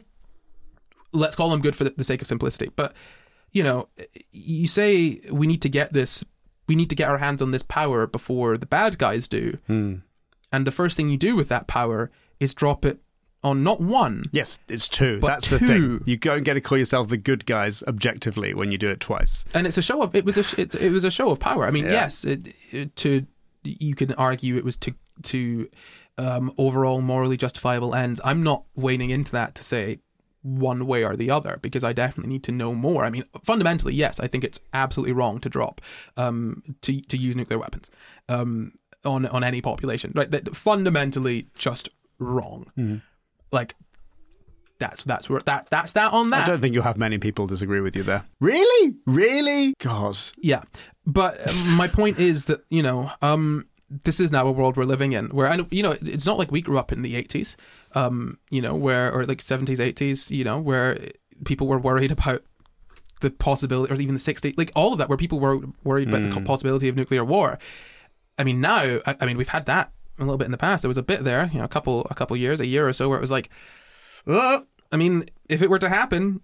let's call them good for the, the sake of simplicity. But, you know, you say we need to get this, we need to get our hands on this power before the bad guys do. Hmm. And the first thing you do with that power is drop it on not one. Yes, it's two. But That's the two. thing. You don't get to call yourself the good guys objectively when you do it twice. And it's a show of, it was a, it, it was a show of power. I mean, Yeah. yes, it, it, to, you can argue it was to, to um, overall morally justifiable ends. I'm not wading into that to say one way or the other, because I definitely need to know more. I mean, fundamentally, yes, I think it's absolutely wrong to drop, um, to to use nuclear weapons um, on on any population. Right? That fundamentally just wrong. Mm-hmm. Like that's that's where that that's that on that. I don't think you'll have many people disagree with you there. Really? Really? God. Yeah, but um, my point is that, you know, um, this is now a world we're living in where, I know, you know, it's not like we grew up in the eighties, um, you know, where, or like seventies, eighties, you know, where people were worried about the possibility, or even the sixties, like all of that, where people were worried about Mm. the possibility of nuclear war. I mean, now, I, I mean, we've had that a little bit in the past. There was a bit there, you know, a couple, a couple years, a year or so, where it was like, uh, I mean, if it were to happen,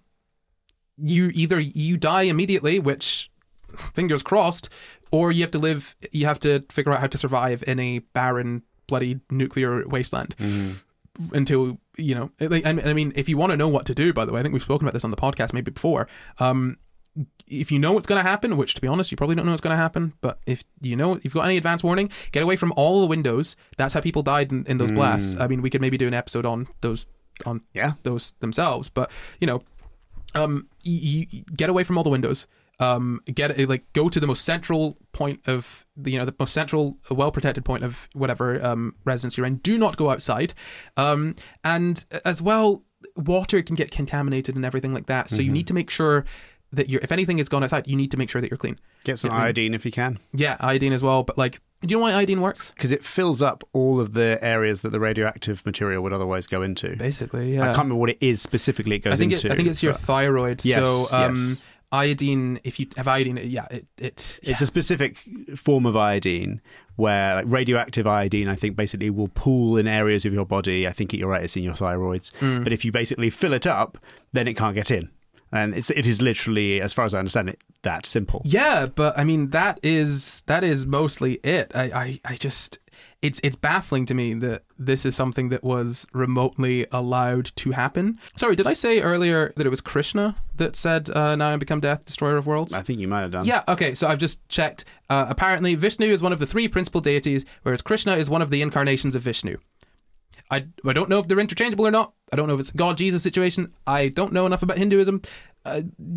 you either you die immediately, which fingers crossed, or you have to live, you have to figure out how to survive in a barren, bloody nuclear wasteland Mm. until, you know, like, I I mean, if you want to know what to do, by the way, I think we've spoken about this on the podcast maybe before. Um, if you know what's going to happen, which to be honest, you probably don't know what's going to happen, but if you know, if you've got any advance warning, get away from all the windows. That's how people died in, in those Mm. blasts. I mean, we could maybe do an episode on those, on Yeah. those themselves, but you know, um, you, you get away from all the windows. Um, get like go to the most central point of the, you know, the most central, well protected point of whatever um residence you're in. Do not go outside, um, and as well, water can get contaminated and everything like that. So you need to make sure that you're, if anything has gone outside, you need to make sure that you're clean. Get some Yeah, I mean- iodine if you can. Yeah, iodine as well. But like, do you know why iodine works? Because it fills up all of the areas that the radioactive material would otherwise go into. Basically, I yeah. can't remember what it is specifically it goes I think into. it, I think it's your but thyroid. Yes, so um, yes. iodine. If you have iodine, yeah, it, it's It's a specific form of iodine where, like, radioactive iodine, I think, basically will pool in areas of your body. I think you're right, it's in your thyroids. Mm. But if you basically fill it up, then it can't get in. And it's it is literally, as far as I understand it, that simple. Yeah, but I mean that is that is mostly it. I, I, I just it's it's baffling to me that this is something that was remotely allowed to happen. Sorry, did I say earlier that it was Krishna that said, uh, "Now I become death, destroyer of worlds"? I think you might have done. Yeah, okay, so I've just checked. Uh, apparently, Vishnu is one of the three principal deities, whereas Krishna is one of the incarnations of Vishnu. I, I don't know if they're interchangeable or not. I don't know if it's a God-Jesus situation. I don't know enough about Hinduism. Uh,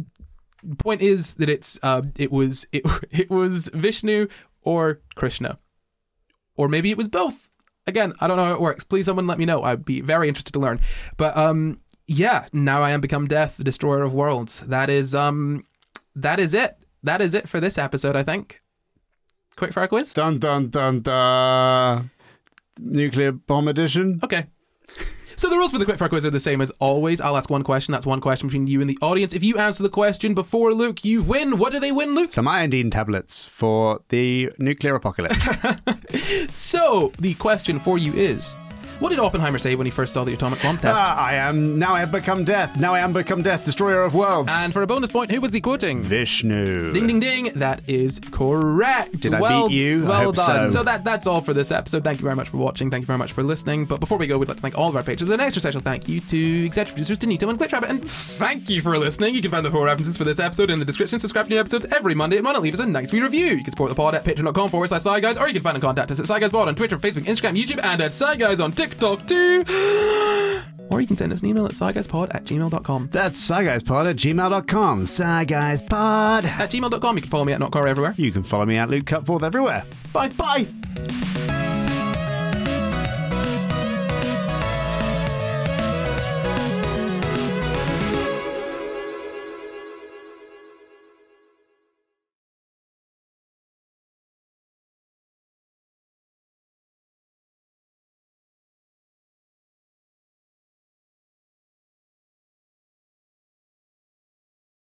point is that it's uh, it was it, it was Vishnu or Krishna. Or maybe it was both. Again, I don't know how it works. Please someone let me know. I'd be very interested to learn. But um, yeah, now I am become death, the destroyer of worlds. That is um that is it. That is it for this episode, I think. Quick fire quiz? Dun dun dun dun. Nuclear bomb edition. Okay. So the rules for the quickfire quiz are the same as always. I'll ask one question. That's one question between you and the audience. If you answer the question before Luke, you win. What do they win, Luke? Some iodine tablets for the nuclear apocalypse. So the question for you is, what did Oppenheimer say when he first saw the atomic bomb test? Ah, I am, now I have become death. Now I am become death, destroyer of worlds. And for a bonus point, who was he quoting? Vishnu. Ding, ding, ding. That is correct. Did I well, beat you? I Well hope done. so. that, that's all for this episode. Thank you very much for watching. Thank you very much for listening. But before we go, we'd like to thank all of our patrons. An extra special thank you to executive producers Danito and Glitchrabbit. And thank you for listening. You can find the full references for this episode in the description. Subscribe to new episodes every Monday and why not leave us a nice wee review. You can support the pod at patreon.com forward slash SciGuys, or you can find and contact us at SciGuysPod on Twitter, Facebook, Instagram, YouTube, and at SciGuys on TikTok too. Or you can send us an email at SciGuysPod at gmail dot com. That's SciGuysPod at gmail dot com. SciGuysPod. At gmail dot com, you can follow me at NotCar everywhere. You can follow me at Luke Cutforth everywhere. Bye. Bye.